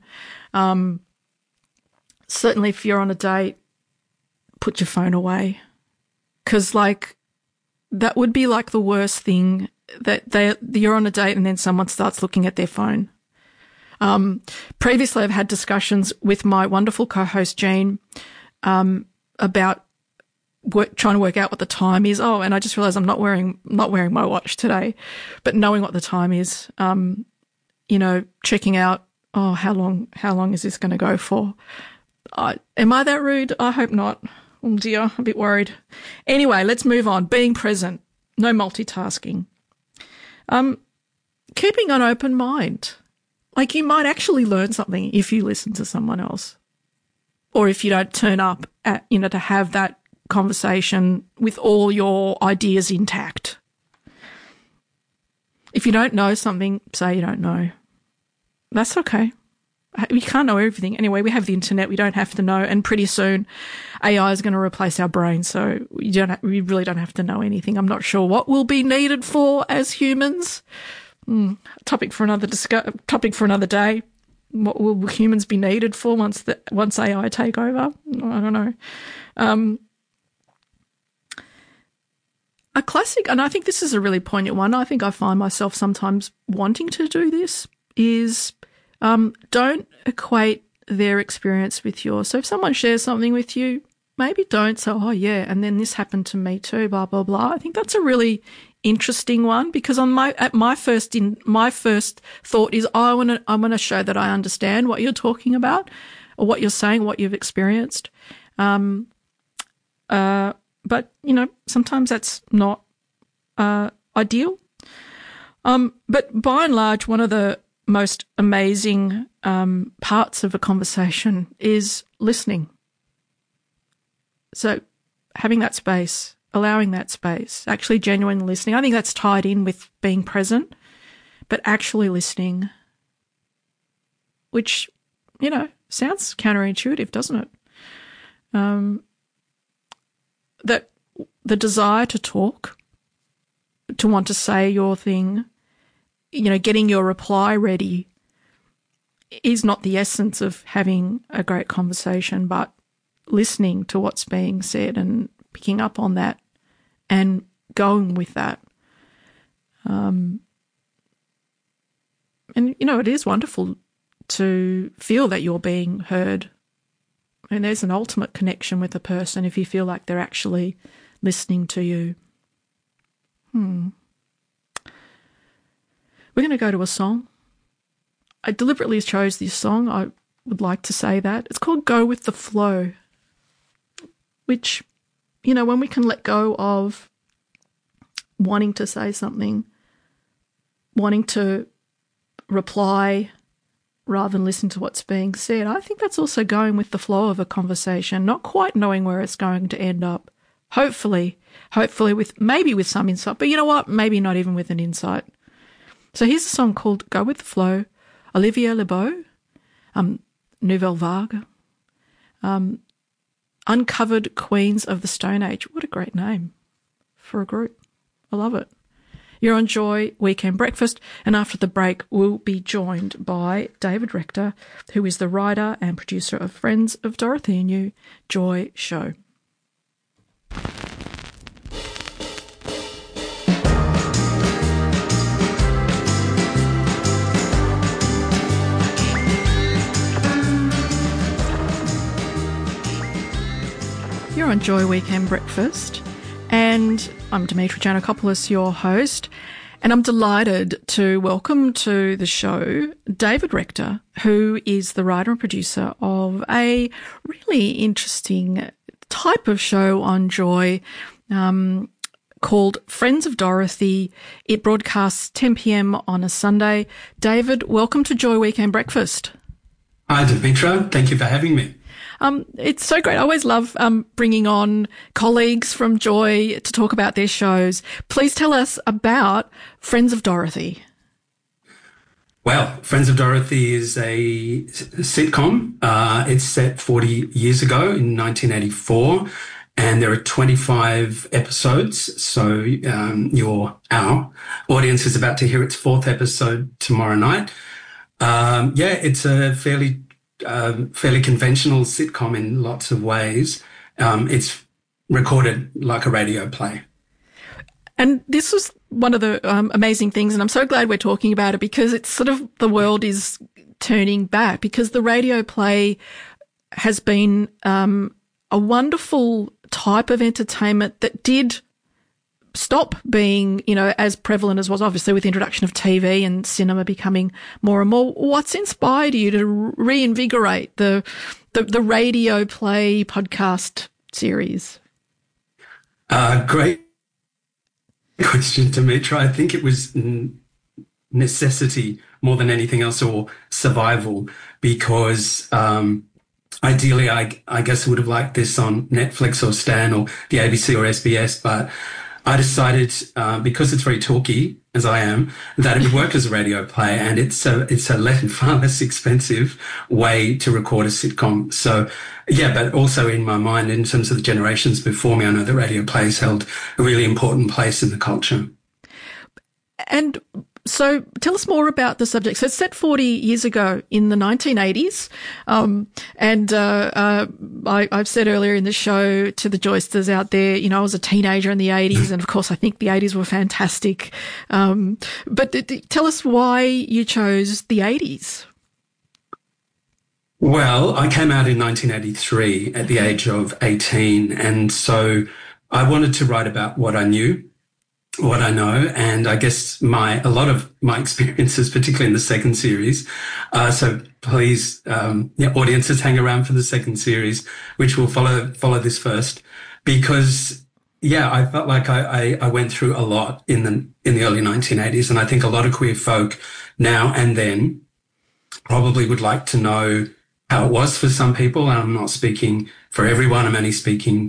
Certainly if you're on a date, put your phone away, because that would be like the worst thing, that you're on a date and then someone starts looking at their phone. Previously I've had discussions with my wonderful co-host Jean about trying to work out what the time is. Oh, and I just realised I'm not wearing my watch today, but knowing what the time is, checking out, how long is this going to go for? Am I that rude? I hope not. Oh dear, I'm a bit worried. Anyway, let's move on. Being present, no multitasking. Keeping an open mind. You might actually learn something if you listen to someone else, or if you don't turn up at, to have that conversation with all your ideas intact. If you don't know something, say you don't know. That's okay. We can't know everything. Anyway, we have the internet. We don't have to know. And pretty soon AI is going to replace our brain. So we really don't have to know anything. I'm not sure what we'll be needed for as humans. Topic for another day. What will humans be needed for once AI take over? I don't know. A classic, and I think this is a really poignant one. I think I find myself sometimes wanting to do this is, don't equate their experience with yours. So if someone shares something with you, maybe don't say, oh yeah, and then this happened to me too, blah, blah, blah. I think that's a really interesting one, because my first thought is, I want to show that I understand what you're talking about or what you're saying, what you've experienced. But sometimes that's not ideal. But by and large, one of the most amazing parts of a conversation is listening. So having that space allowing that space, actually genuinely listening. I think that's tied in with being present, but actually listening, which, you know, sounds counterintuitive, doesn't it? That the desire to talk, to want to say your thing, you know, getting your reply ready is not the essence of having a great conversation, but listening to what's being said and picking up on that and going with that. And, you know, it is wonderful to feel that you're being heard. And there's an ultimate connection with a person if you feel like they're actually listening to you. We're going to go to a song. I deliberately chose this song. I would like to say that. It's called Go With The Flow, which, you know, when we can let go of wanting to say something, wanting to reply rather than listen to what's being said, I think that's also going with the flow of a conversation, not quite knowing where it's going to end up. Hopefully with some insight, but you know what? Maybe not even with an insight. So here's a song called Go With The Flow, Olivier Lebeau, Nouvelle Vague, Uncovered Queens of the Stone Age. What a great name for a group. I love it. You're on Joy Weekend Breakfast, and after the break we'll be joined by David Rector, who is the writer and producer of Friends of Dorothy and You Joy Show. You're on Joy Weekend Breakfast, and I'm Demetra Giannakopoulos, your host, and I'm delighted to welcome to the show David Rector, who is the writer and producer of a really interesting type of show on Joy called Friends of Dorothy. It broadcasts 10 p.m. on a Sunday. David, welcome to Joy Weekend Breakfast. Hi, Demetra. Thank you for having me. It's so great. I always love bringing on colleagues from Joy to talk about their shows. Please tell us about Friends of Dorothy. Well, Friends of Dorothy is a sitcom. It's set 40 years ago in 1984, and there are 25 episodes. So our audience is about to hear its fourth episode tomorrow night. It's a fairly conventional sitcom in lots of ways. It's recorded like a radio play. And this was one of the amazing things, and I'm so glad we're talking about it because it's sort of the world is turning back, because the radio play has been a wonderful type of entertainment that did stop being, you know, as prevalent as was, obviously with the introduction of TV and cinema becoming more and more. What's inspired you to reinvigorate the radio play podcast series? Great question, Demetra. I think it was necessity more than anything else, or survival, because ideally I guess I would have liked this on Netflix or Stan or the ABC or SBS, but I decided, because it's very talky, as I am, that it would work as a radio play, and it's a far less expensive way to record a sitcom. So, yeah, but also in my mind, in terms of the generations before me, I know that radio plays held a really important place in the culture. And so tell us more about the subject. So it's set 40 years ago in the 1980s. I've said earlier in the show to the Joysters out there, you know, I was a teenager in the 80s, and of course I think the 80s were fantastic. But tell us why you chose the 80s. Well, I came out in 1983 at the age of 18, and so I wanted to write about what I knew, what I know, and I guess a lot of my experiences, particularly in the second series. So please, audiences, hang around for the second series, which will follow this first, because I felt like I went through a lot in the early 1980s, and I think a lot of queer folk now and then probably would like to know how it was for some people. And I'm not speaking for everyone. I'm only speaking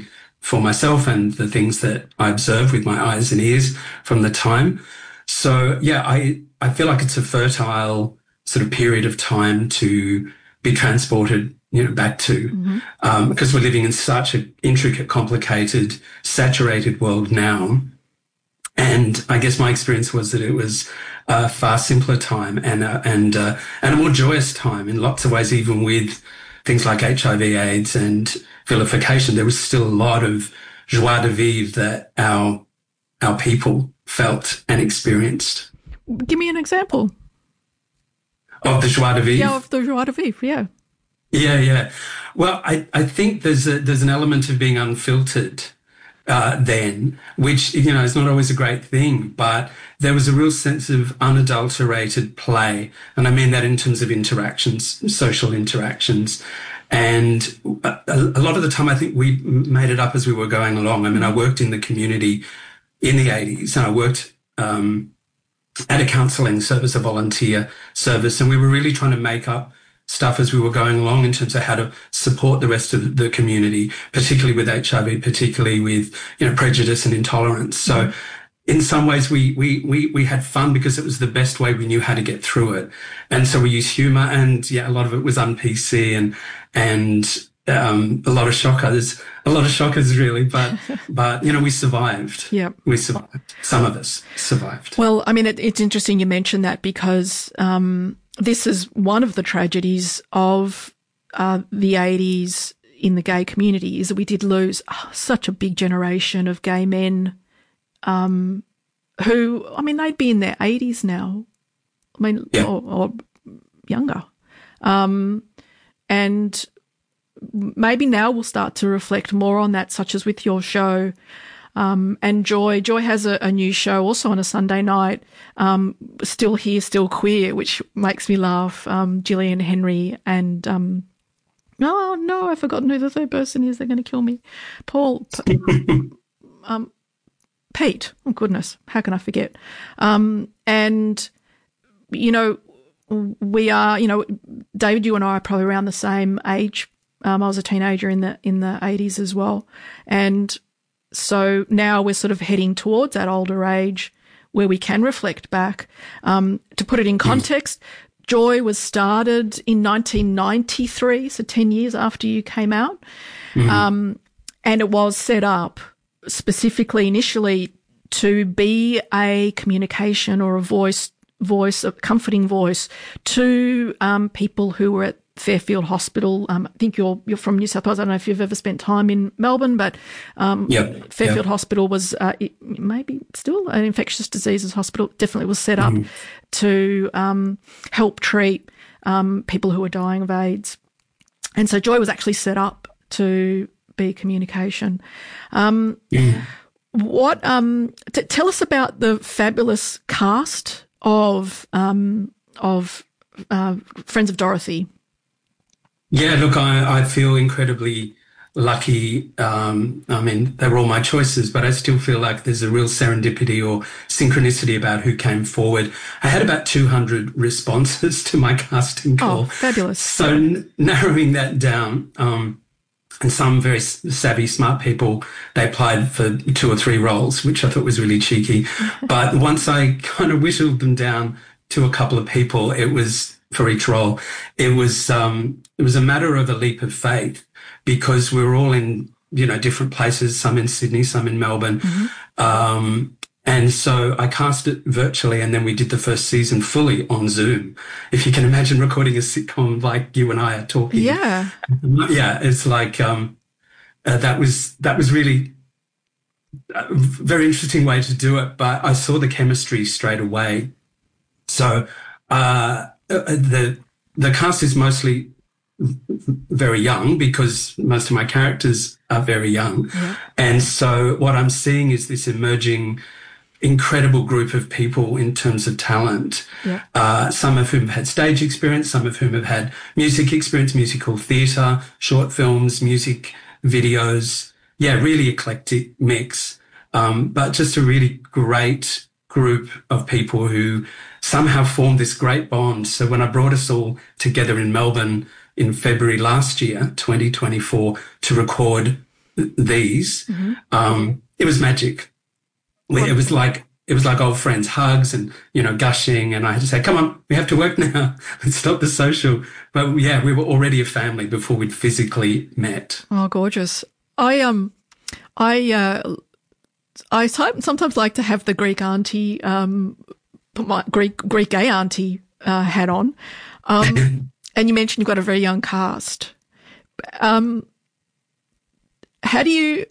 for myself and the things that I observe with my eyes and ears from the time. So yeah, I feel like it's a fertile sort of period of time to be transported, back to, because we're living in such an intricate, complicated, saturated world now. And I guess my experience was that it was a far simpler time and a more joyous time in lots of ways, even with things like HIV/AIDS and vilification. There was still a lot of joie de vivre that our people felt and experienced. Give me an example. Of the joie de vivre? Yeah, of the joie de vivre, yeah. Yeah. Well, I think there's an element of being unfiltered then, which, is not always a great thing, but there was a real sense of unadulterated play. And I mean that in terms of interactions, social interactions. And a lot of the time, I think we made it up as we were going along. I mean, I worked in the community in the 80s, and I worked at a counselling service, a volunteer service, and we were really trying to make up stuff as we were going along in terms of how to support the rest of the community, particularly with HIV, particularly with, prejudice and intolerance. So in some ways we had fun because it was the best way we knew how to get through it. And so we used humour, and a lot of it was un-PC and a lot of shockers really, but we survived. Yeah. We survived. Some of us survived. Well, I mean, it's interesting you mentioned that because, this is one of the tragedies of the 80s in the gay community, is that we did lose such a big generation of gay men who, I mean, they'd be in their 80s now, or younger. And maybe now we'll start to reflect more on that, such as with your show. And Joy has a new show also on a Sunday night, Still Here, Still Queer, which makes me laugh. Gillian Henry and, oh no, I've forgotten who the third person is. They're going to kill me. Pete. Oh goodness. How can I forget? And, we are, David, you and I are probably around the same age. I was a teenager in the 80s as well. And so now we're sort of heading towards that older age where we can reflect back. To put it in context, Joy was started in 1993, so 10 years after you came out. And it was set up specifically initially to be a communication or a voice, a comforting voice to people who were at Fairfield Hospital. I think you're from New South Wales. I don't know if you've ever spent time in Melbourne, but Fairfield Hospital was maybe still an infectious diseases hospital. Definitely was set up to help treat people who were dying of AIDS. And so Joy was actually set up to be communication. What tell us about the fabulous cast of Friends of Dorothy. Yeah, look, I feel incredibly lucky. I mean, they were all my choices, but I still feel like there's a real serendipity or synchronicity about who came forward. I had about 200 responses to my casting call. Oh, fabulous. So narrowing that down, and some very savvy, smart people, they applied for 2 or 3 roles, which I thought was really cheeky. But once I kind of whittled them down to a couple of people, it was for each role. It was a matter of a leap of faith because we were all in, different places, some in Sydney, some in Melbourne. And so I cast it virtually, and then we did the first season fully on Zoom. If you can imagine recording a sitcom like you and I are talking. Yeah. Yeah, it's like that was really a very interesting way to do it, but I saw the chemistry straight away. So the cast is mostly very young because most of my characters are very young. Yeah. And so what I'm seeing is this emerging incredible group of people in terms of talent, some of whom have had stage experience, some of whom have had music experience, musical theatre, short films, music videos. Yeah, really eclectic mix, but just a really great group of people who somehow formed this great bond. So when I brought us all together in Melbourne in February last year, 2024, to record these, it was magic. It was like old friends, hugs and, gushing. And I had to say, come on, we have to work now. Stop the social. But yeah, we were already a family before we'd physically met. Oh, gorgeous. I sometimes like to have the Greek auntie, put my Greek gay auntie hat on. And you mentioned you've got a very young cast. How do you,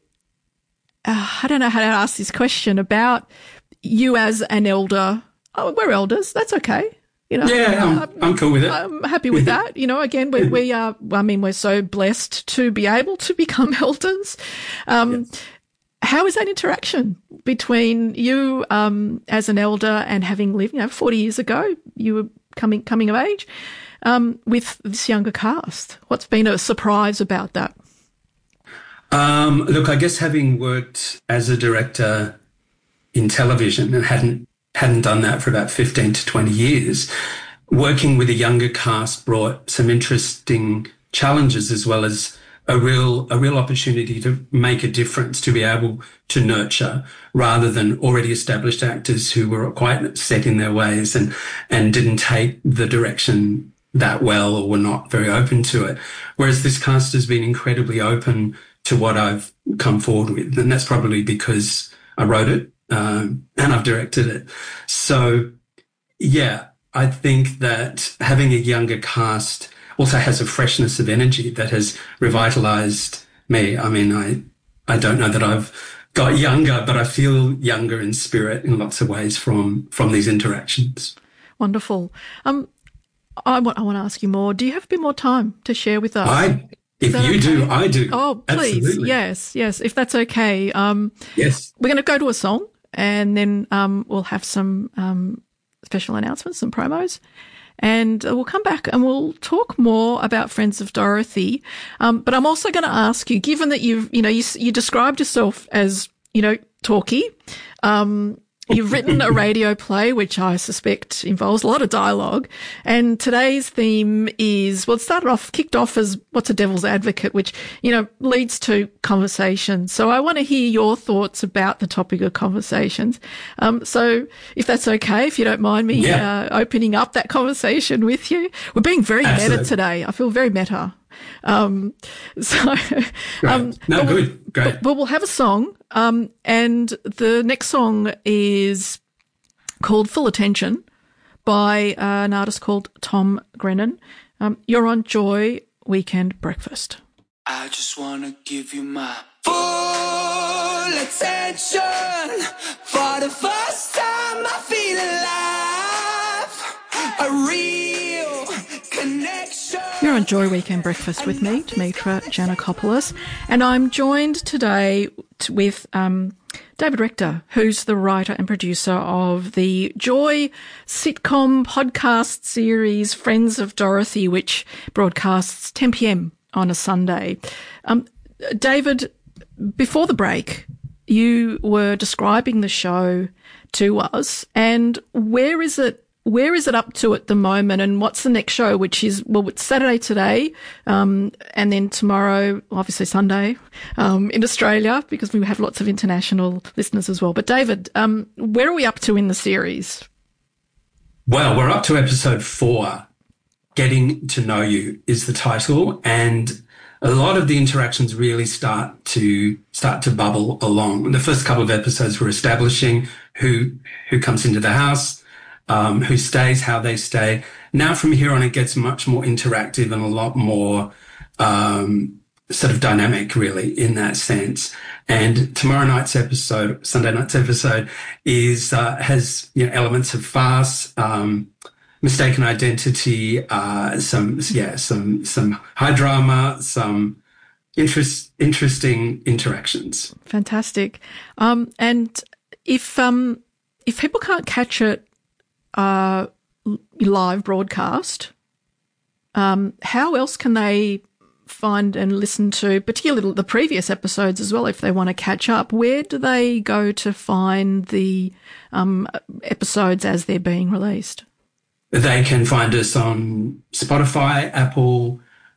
I don't know how to ask this question about you as an elder. Oh, we're elders. That's okay. Yeah, I'm cool with it. I'm happy with that. Again, we are, we're so blessed to be able to become elders. Yes. How is that interaction between you as an elder and having lived, 40 years ago, you were coming of age, with this younger cast? What's been a surprise about that? Look, I guess having worked as a director in television and hadn't done that for about 15 to 20 years, working with a younger cast brought some interesting challenges as well as a real opportunity to make a difference, to be able to nurture rather than already established actors who were quite set in their ways and didn't take the direction that well or were not very open to it. Whereas this cast has been incredibly open to what I've come forward with. And that's probably because I wrote it and I've directed it. So, yeah, I think that having a younger cast also has a freshness of energy that has revitalized me. I mean, I don't know that I've got younger, but I feel younger in spirit in lots of ways from these interactions. Wonderful. I want to ask you more. Do you have a bit more time to share with us? If you do, I do. Oh, please. Absolutely. Yes, if that's okay. Yes. We're going to go to a song and then we'll have some special announcements, some promos. And we'll come back and we'll talk more about Friends of Dorothy. But I'm also going to ask you, given that you described yourself as, talky, you've written a radio play, which I suspect involves a lot of dialogue. And today's theme is, well, kicked off as What's a Devil's Advocate, which, leads to conversation. So I want to hear your thoughts about the topic of conversations. So if that's okay, if you don't mind me opening up that conversation with you. We're being very meta today. I feel very meta. Good. Great. But we'll have a song, and the next song is called Full Attention by an artist called Tom Grennan. You're on Joy Weekend Breakfast. I just want to give you my full attention. For the first time I feel alive. A real connection. You're on Joy Weekend Breakfast with me, Demetra Giannakopoulos, and I'm joined today with David Rector, who's the writer and producer of the Joy sitcom podcast series Friends of Dorothy, which broadcasts 10 p.m. on a Sunday. David, before the break, you were describing the show to us, and where is it up to at the moment, and what's the next show, which is, well, it's Saturday today, and then tomorrow, obviously Sunday, in Australia, because we have lots of international listeners as well. But David, where are we up to in the series? Well, we're up to episode 4. Getting to Know You is the title, and a lot of the interactions really start to bubble along. The first couple of episodes were establishing who comes into the house, who stays, how they stay. Now from here on, it gets much more interactive and a lot more sort of dynamic, really, in that sense. And Sunday night's episode, has elements of farce, mistaken identity, some high drama, some interesting interactions. Fantastic. And if people can't catch it live broadcast, how else can they find and listen to, particularly the previous episodes as well, if they want to catch up? Where do they go to find the episodes as they're being released? They can find us on Spotify, Apple,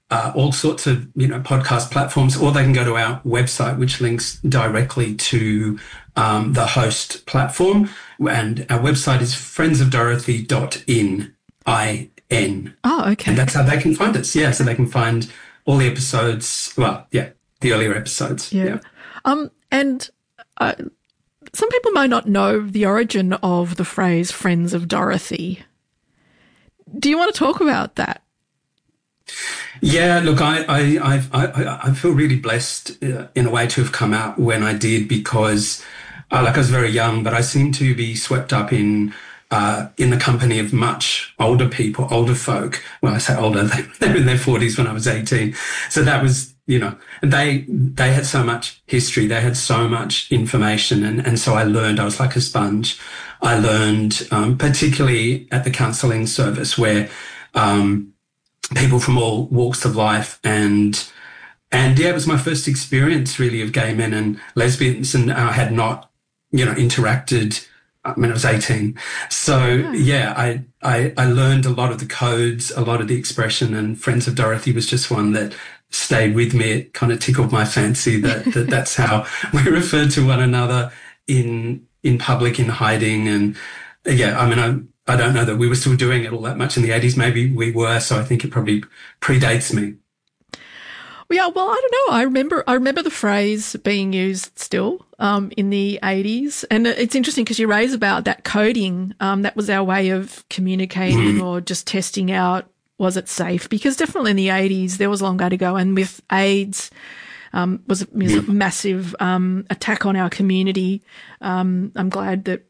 all sorts of, podcast platforms, or they can go to our website, which links directly to the host platform. And our website is friendsofdorothy.in, I-N. Oh, okay. And that's how they can find us. Yeah, so they can find all the episodes, the earlier episodes. Yeah. And some people might not know the origin of the phrase Friends of Dorothy. Do you want to talk about that? Yeah, look, I feel really blessed in a way to have come out when I did, because I was very young, but I seemed to be swept up in the company of much older people, older folk. Well, I say older, they were in their 40s when I was 18. So that was, and they had so much history, they had so much information. And so I learned, I was like a sponge. I learned, particularly at the counselling service, where people from all walks of life, and it was my first experience really of gay men and lesbians, and I had not, interacted when I was 18. So I learned a lot of the codes, a lot of the expression, and Friends of Dorothy was just one that stayed with me. It kind of tickled my fancy that's how we referred to one another in public, in hiding. And I don't know that we were still doing it all that much in the 80s. Maybe we were, so I think it probably predates me. Yeah, well, I don't know. I remember the phrase being used still in the 80s. And it's interesting because you raise about that coding. That was our way of communicating or just testing out, was it safe? Because definitely in the 80s, there was a long way to go. And with AIDS, was a massive attack on our community. I'm glad that,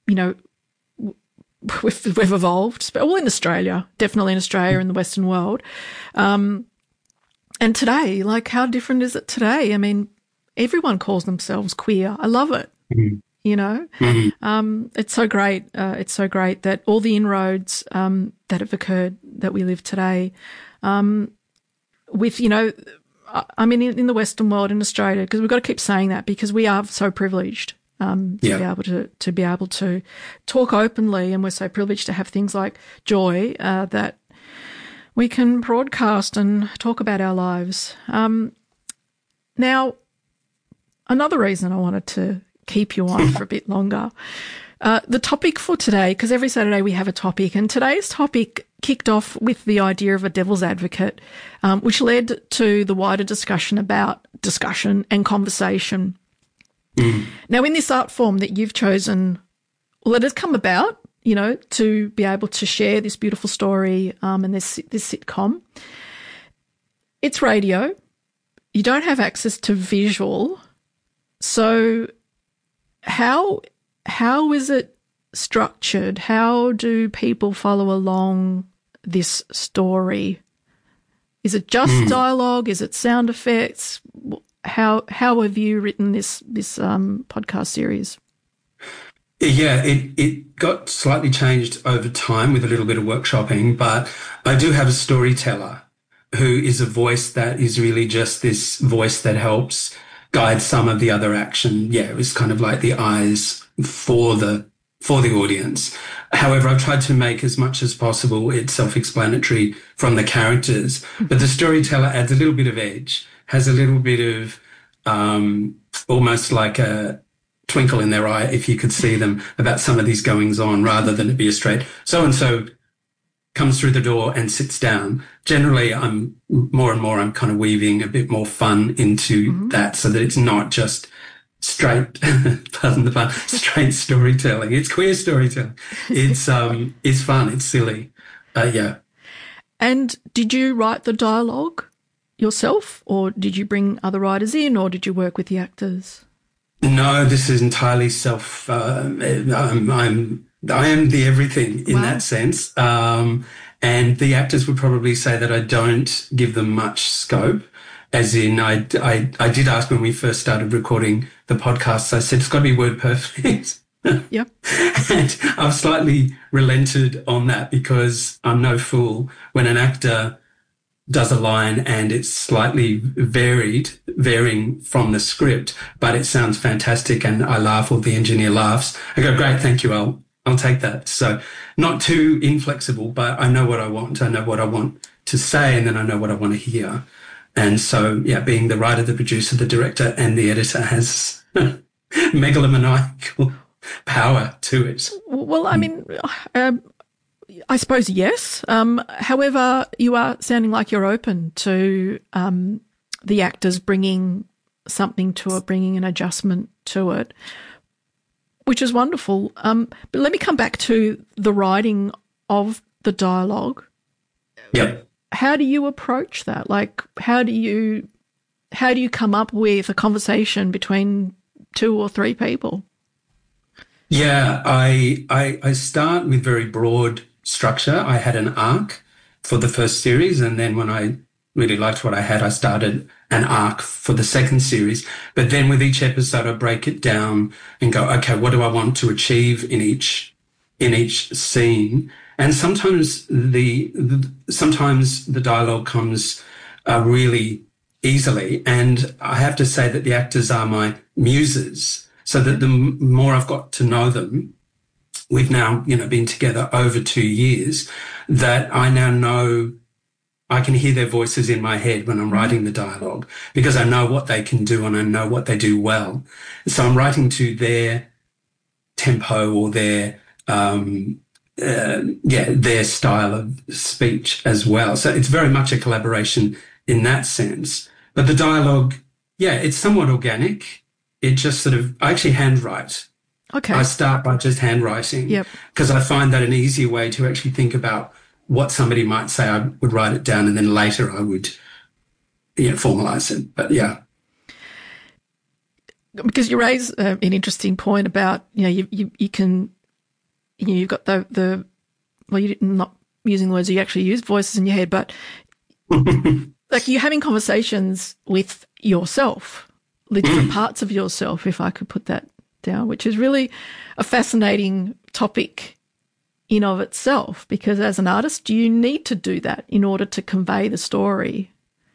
we've evolved, all in Australia, definitely in Australia and the Western world. And today, how different is it today? I mean, everyone calls themselves queer. I love it. It's so great. It's so great that all the inroads that have occurred, that we live today, with, in the Western world, in Australia, because we've got to keep saying that, because we are so privileged. To be able to talk openly, and we're so privileged to have things like Joy that we can broadcast and talk about our lives. Now, another reason I wanted to keep you on for a bit longer, the topic for today, because every Saturday we have a topic, and today's topic kicked off with the idea of a devil's advocate, which led to the wider discussion about discussion and conversation. Now, in this art form that you've chosen, that has come about, to be able to share this beautiful story and this sitcom, it's radio. You don't have access to visual. So how is it structured? How do people follow along this story? Is it just dialogue? Is it sound effects? How have you written this podcast series? Yeah, it got slightly changed over time with a little bit of workshopping, but I do have a storyteller who is a voice that is really just this voice that helps guide some of the other action. Yeah, it was kind of like the eyes for the audience. However, I've tried to make as much as possible it self-explanatory from the characters, but the storyteller adds a little bit of edge, has a little bit of almost like a twinkle in their eye, if you could see them, about some of these goings on, rather than it be a straight so-and-so comes through the door and sits down. Generally, I'm kind of weaving a bit more fun into that, so that it's not just straight, pardon the pun, straight storytelling. It's queer storytelling. It's fun. It's silly. Yeah. And did you write the dialogue yourself, or did you bring other writers in, or did you work with the actors? No, this is entirely self. I am the everything in that sense. And the actors would probably say that I don't give them much scope. As in, I did ask when we first started recording the podcast, I said, it's got to be word perfect. Yep. And I've slightly relented on that, because I'm no fool. When an actor does a line and it's slightly varying from the script, but it sounds fantastic and I laugh, or the engineer laughs, I go, great, thank you, I'll take that. So not too inflexible, but I know what I want. I know what I want to say, and then I know what I want to hear. And so, yeah, being the writer, the producer, the director, and the editor has megalomaniacal power to it. Well, I mean, I suppose yes. However, you are sounding like you're open to the actors bringing something to it, bringing an adjustment to it, which is wonderful. But let me come back to the writing of the dialogue. Yep. How do you approach that? Like, how do you come up with a conversation between 2 or 3 people? Yeah, I start with very broad structure. I had an arc for the first series, and then when I really liked what I had, I started an arc for the second series. But then with each episode, I break it down and go, okay, what do I want to achieve in each scene? And sometimes the dialogue comes really easily, and I have to say that the actors are my muses. So that the more I've got to know them, we've now, been together over 2 years, that I now know I can hear their voices in my head when I'm writing the dialogue, because I know what they can do and I know what they do well. So I'm writing to their tempo or their style of speech as well. So it's very much a collaboration in that sense. But the dialogue, it's somewhat organic. It just I actually handwrite. Okay. I start by just handwriting. Yep. Because I find that an easier way to actually think about what somebody might say. I would write it down and then later I would, formalise it. But yeah. Because you raise an interesting point about, you can, you've got the you're not using the words, you actually use voices in your head, but like you're having conversations with yourself, the different parts of yourself, if I could put that down, which is really a fascinating topic in of itself, because as an artist, you need to do that in order to convey the story.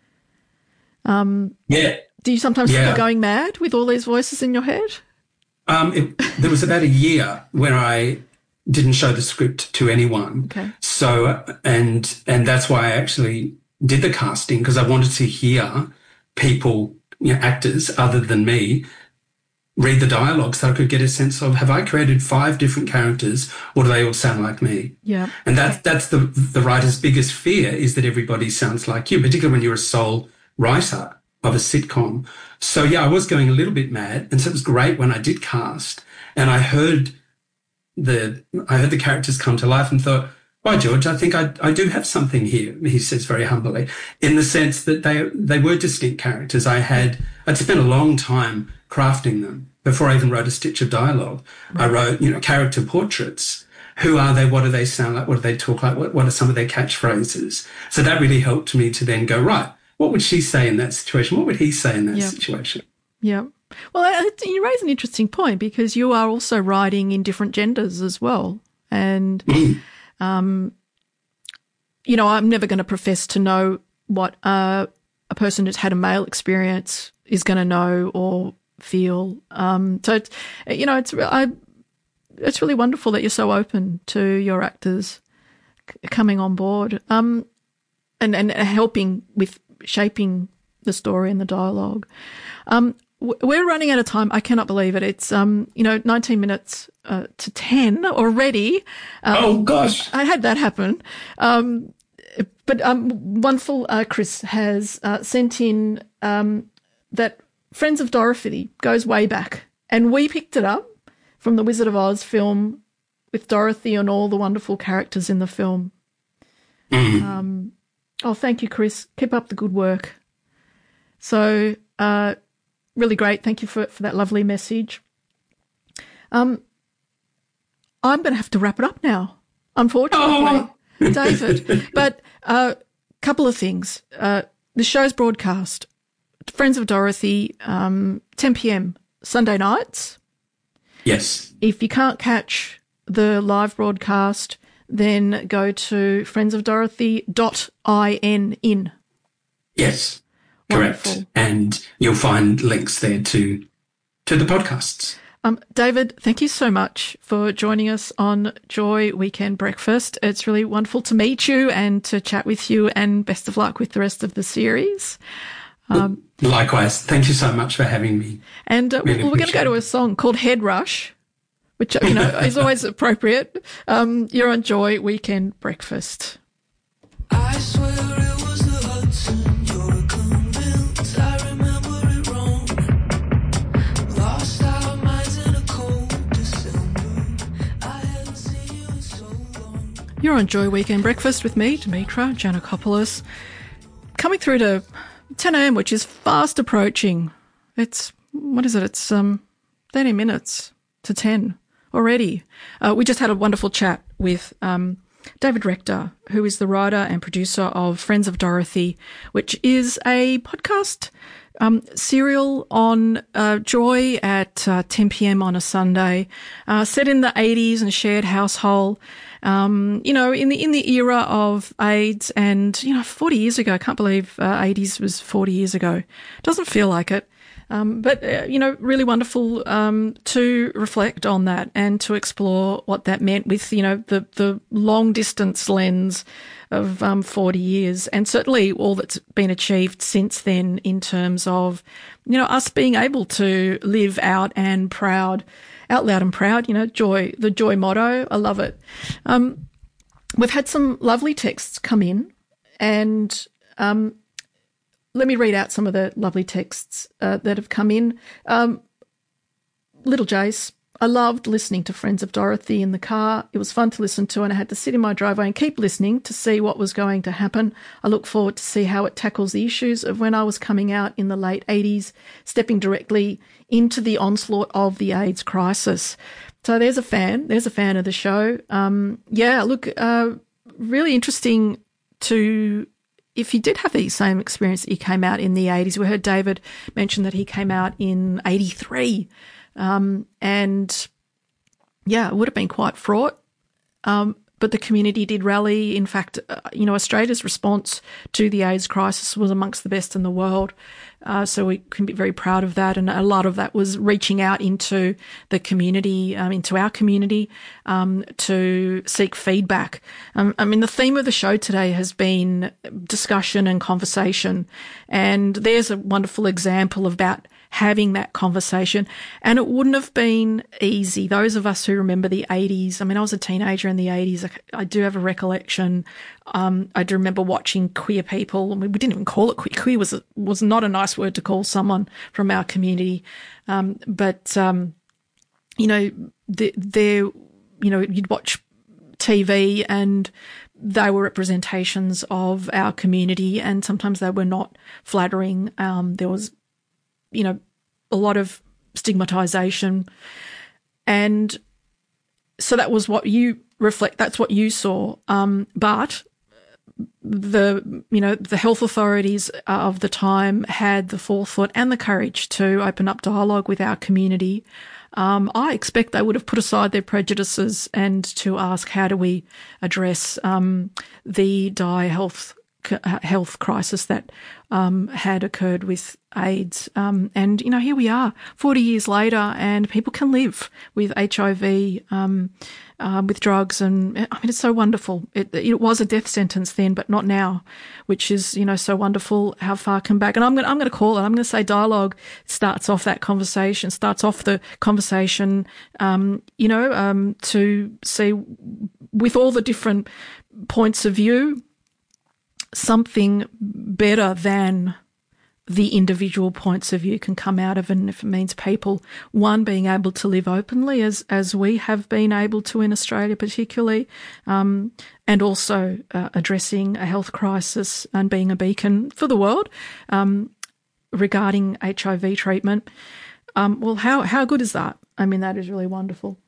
Do you sometimes feel going mad with all these voices in your head? There was about a year when I didn't show the script to anyone. Okay. So, and that's why I actually did the casting, because I wanted to hear people, actors other than me, read the dialogue so I could get a sense of, have I created 5 different characters or do they all sound like me? Yeah. And that's the writer's biggest fear, is that everybody sounds like you, particularly when you're a sole writer of a sitcom. So, I was going a little bit mad. And so it was great when I did cast and I heard the characters come to life and thought, by George, I think I do have something here, he says very humbly, in the sense that they were distinct characters. I'd spent a long time crafting them before I even wrote a stitch of dialogue. Right. I wrote, character portraits. Who are they? What do they sound like? What do they talk like? What are some of their catchphrases? So that really helped me to then go, right, what would she say in that situation? What would he say in that situation? Yeah. Well, you raise an interesting point, because you are also writing in different genders as well. And, I'm never going to profess to know what a person who's had a male experience is going to know or feel. So, it's really wonderful that you're so open to your actors coming on board and helping with shaping the story and the dialogue. We're running out of time. I cannot believe it. It's 19 minutes to 10 already. Oh gosh, I had that happen. But wonderful. Chris has sent in that Friends of Dorothy goes way back, and we picked it up from the Wizard of Oz film with Dorothy and all the wonderful characters in the film. Thank you, Chris. Keep up the good work. So. Really great. Thank you for that lovely message. I'm going to have to wrap it up now, unfortunately, David. But a couple of things. The show's broadcast, Friends of Dorothy, 10 p.m. Sunday nights. Yes. If you can't catch the live broadcast, then go to friendsofdorothy.in. Yes. Wonderful. Correct. And you'll find links there to the podcasts. David, thank you so much for joining us on Joy Weekend Breakfast. It's really wonderful to meet you and to chat with you, and best of luck with the rest of the series. Likewise. Thank you so much for having me. And Really we're going to go to a song called Head Rush, which, is always appropriate. You're on Joy Weekend Breakfast. I swear it was the Hudson, you're convinced I remember it wrong. Lost our minds in a cold December. I hadn't seen you in so long. You're on Joy Weekend Breakfast with me, Dimitra Giannakopoulos. Coming through to 10 a.m, which is fast approaching. It's 30 minutes to 10 already. We just had a wonderful chat with David Rector, who is the writer and producer of Friends of Dorothy, which is a podcast serial on Joy at 10 p.m. on a Sunday, set in the 80s and shared household. In the era of AIDS, and 40 years ago. I can't believe 80s was 40 years ago. Doesn't feel like it. But really wonderful to reflect on that and to explore what that meant with, the long distance lens of 40 years, and certainly all that's been achieved since then in terms of, us being able to live out loud and proud, joy, the joy motto. I love it. We've had some lovely texts come in, and let me read out some of the lovely texts that have come in. Little Jace, I loved listening to Friends of Dorothy in the car. It was fun to listen to, and I had to sit in my driveway and keep listening to see what was going to happen. I look forward to see how it tackles the issues of when I was coming out in the late 80s, stepping directly into the onslaught of the AIDS crisis. So there's a fan of the show. Really interesting if you did have the same experience that you came out in the 80s. We heard David mention that he came out in 83. It would have been quite fraught. But the community did rally. In fact, Australia's response to the AIDS crisis was amongst the best in the world. So we can be very proud of that. And a lot of that was reaching out into the community, into our community, to seek feedback. The theme of the show today has been discussion and conversation. And there's a wonderful example about having that conversation. And it wouldn't have been easy. Those of us who remember the 80s, I was a teenager in the 80s. I do have a recollection. I do remember watching queer people. We didn't even call it queer. Queer was not a nice word to call someone from our community. You'd watch TV and they were representations of our community, and sometimes they were not flattering. There was a lot of stigmatization. And so that was what you reflect, that's what you saw. But the health authorities of the time had the forethought and the courage to open up dialogue with our community. I expect they would have put aside their prejudices and to ask, how do we address the dire health crisis that had occurred with AIDS. And here we are 40 years later, and people can live with HIV, with drugs. And it's so wonderful. It was a death sentence then, but not now, which is, so wonderful how far come back. And I'm going to call it, I'm going to say dialogue starts off the conversation, to see with all the different points of view, something better than the individual points of view can come out of it. And if it means people, one, being able to live openly as we have been able to in Australia particularly, and also addressing a health crisis and being a beacon for the world regarding HIV treatment. How good is that? That is really wonderful.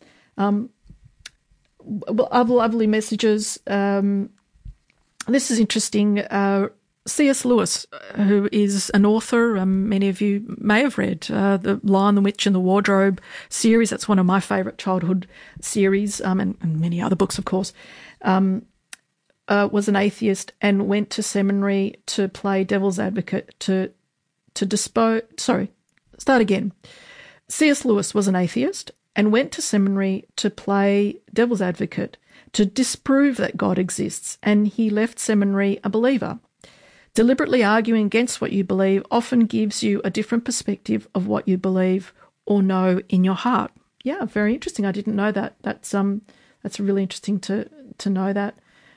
Other lovely messages. This is interesting. C.S. Lewis, who is an author, many of you may have read the Lion, the Witch and the Wardrobe series. That's one of my favourite childhood series, and many other books, of course. Was an atheist and went to seminary to play devil's advocate, C.S. Lewis was an atheist and went to seminary to play devil's advocate, to disprove that God exists, and he left seminary a believer. Deliberately arguing against what you believe often gives you a different perspective of what you believe or know in your heart. Yeah, very interesting. I didn't know that. That's really interesting to know that.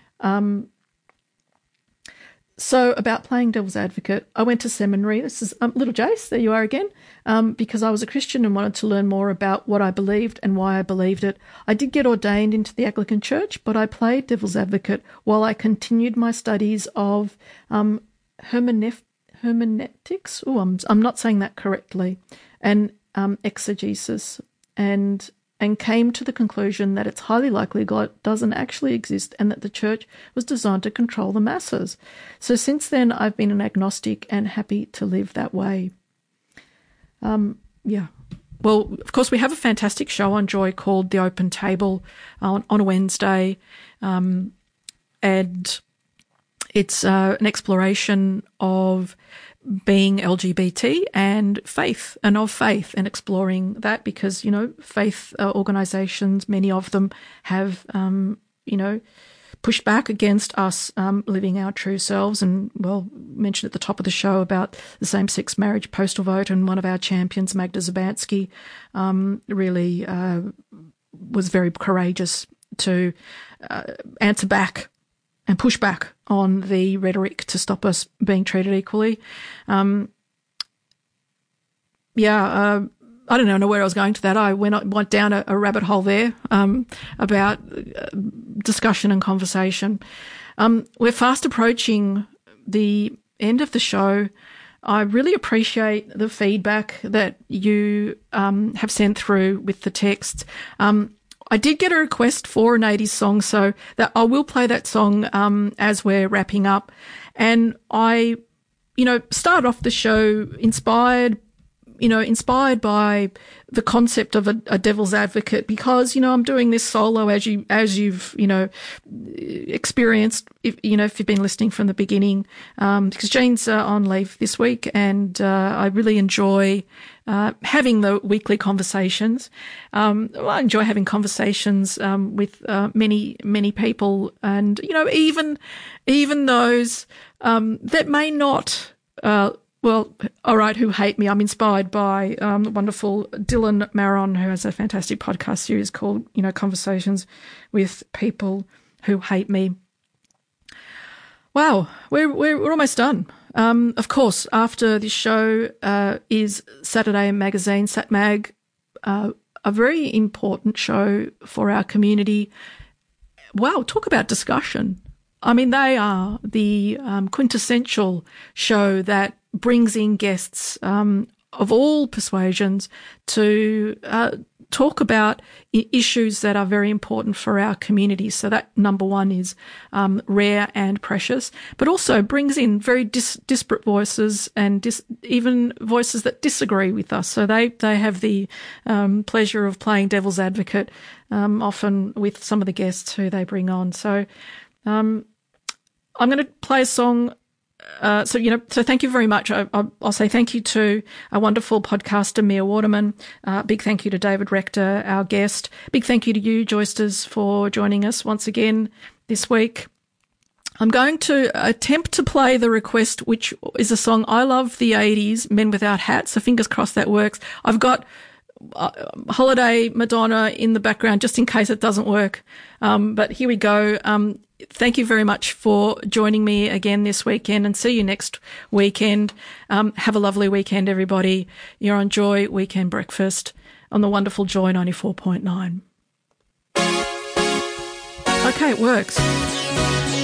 So about playing devil's advocate, I went to seminary. This is little Jace, there you are again, because I was a Christian and wanted to learn more about what I believed and why I believed it. I did get ordained into the Anglican Church, but I played devil's advocate while I continued my studies of hermeneutics. Oh, I'm not saying that correctly, and exegesis, and came to the conclusion that it's highly likely God doesn't actually exist and that the church was designed to control the masses. So since then, I've been an agnostic and happy to live that way. Yeah. Well, of course, we have a fantastic show on Joy called The Open Table on a Wednesday, and it's an exploration of being LGBT and faith, and exploring that because, faith organisations, many of them have, pushed back against us living our true selves. And, well, mentioned at the top of the show about the same-sex marriage postal vote, and one of our champions, Magda Zabansky, really was very courageous to answer back and push back on the rhetoric to stop us being treated equally. I don't know where I was going to that. I went down a rabbit hole there about discussion and conversation. We're fast approaching the end of the show. I really appreciate the feedback that you have sent through with the texts. I did get a request for an 80s song, so that I will play that song as we're wrapping up. And I, started off the show inspired by the concept of a devil's advocate because, I'm doing this solo as you've experienced, if you've been listening from the beginning, because Jane's on leave this week, and I really enjoy having the weekly conversations. I enjoy having conversations with many, many people, and, even those that may not who hate me. I'm inspired by the wonderful Dylan Maron, who has a fantastic podcast series called, Conversations with People Who Hate Me. Wow, we're almost done. Of course, after this show is Saturday Magazine, SatMag, a very important show for our community. Wow, talk about discussion. I mean, they are the quintessential show that brings in guests of all persuasions to talk about issues that are very important for our community. So that number one is rare and precious, but also brings in very disparate voices and even voices that disagree with us. So they have the pleasure of playing devil's advocate often with some of the guests who they bring on. So I'm going to play a song. So thank you very much. I'll say thank you to our wonderful podcaster, Mia Waterman. Big thank you to David Rector, our guest. Big thank you to you, Joysters, for joining us once again this week. I'm going to attempt to play the request, which is a song I love, the 80s, Men Without Hats. So fingers crossed that works. I've got Holiday Madonna in the background just in case it doesn't work. But here we go. Thank you very much for joining me again this weekend, and see you next weekend. Have a lovely weekend, everybody. You're on Joy Weekend Breakfast on the wonderful Joy 94.9. Okay, it works.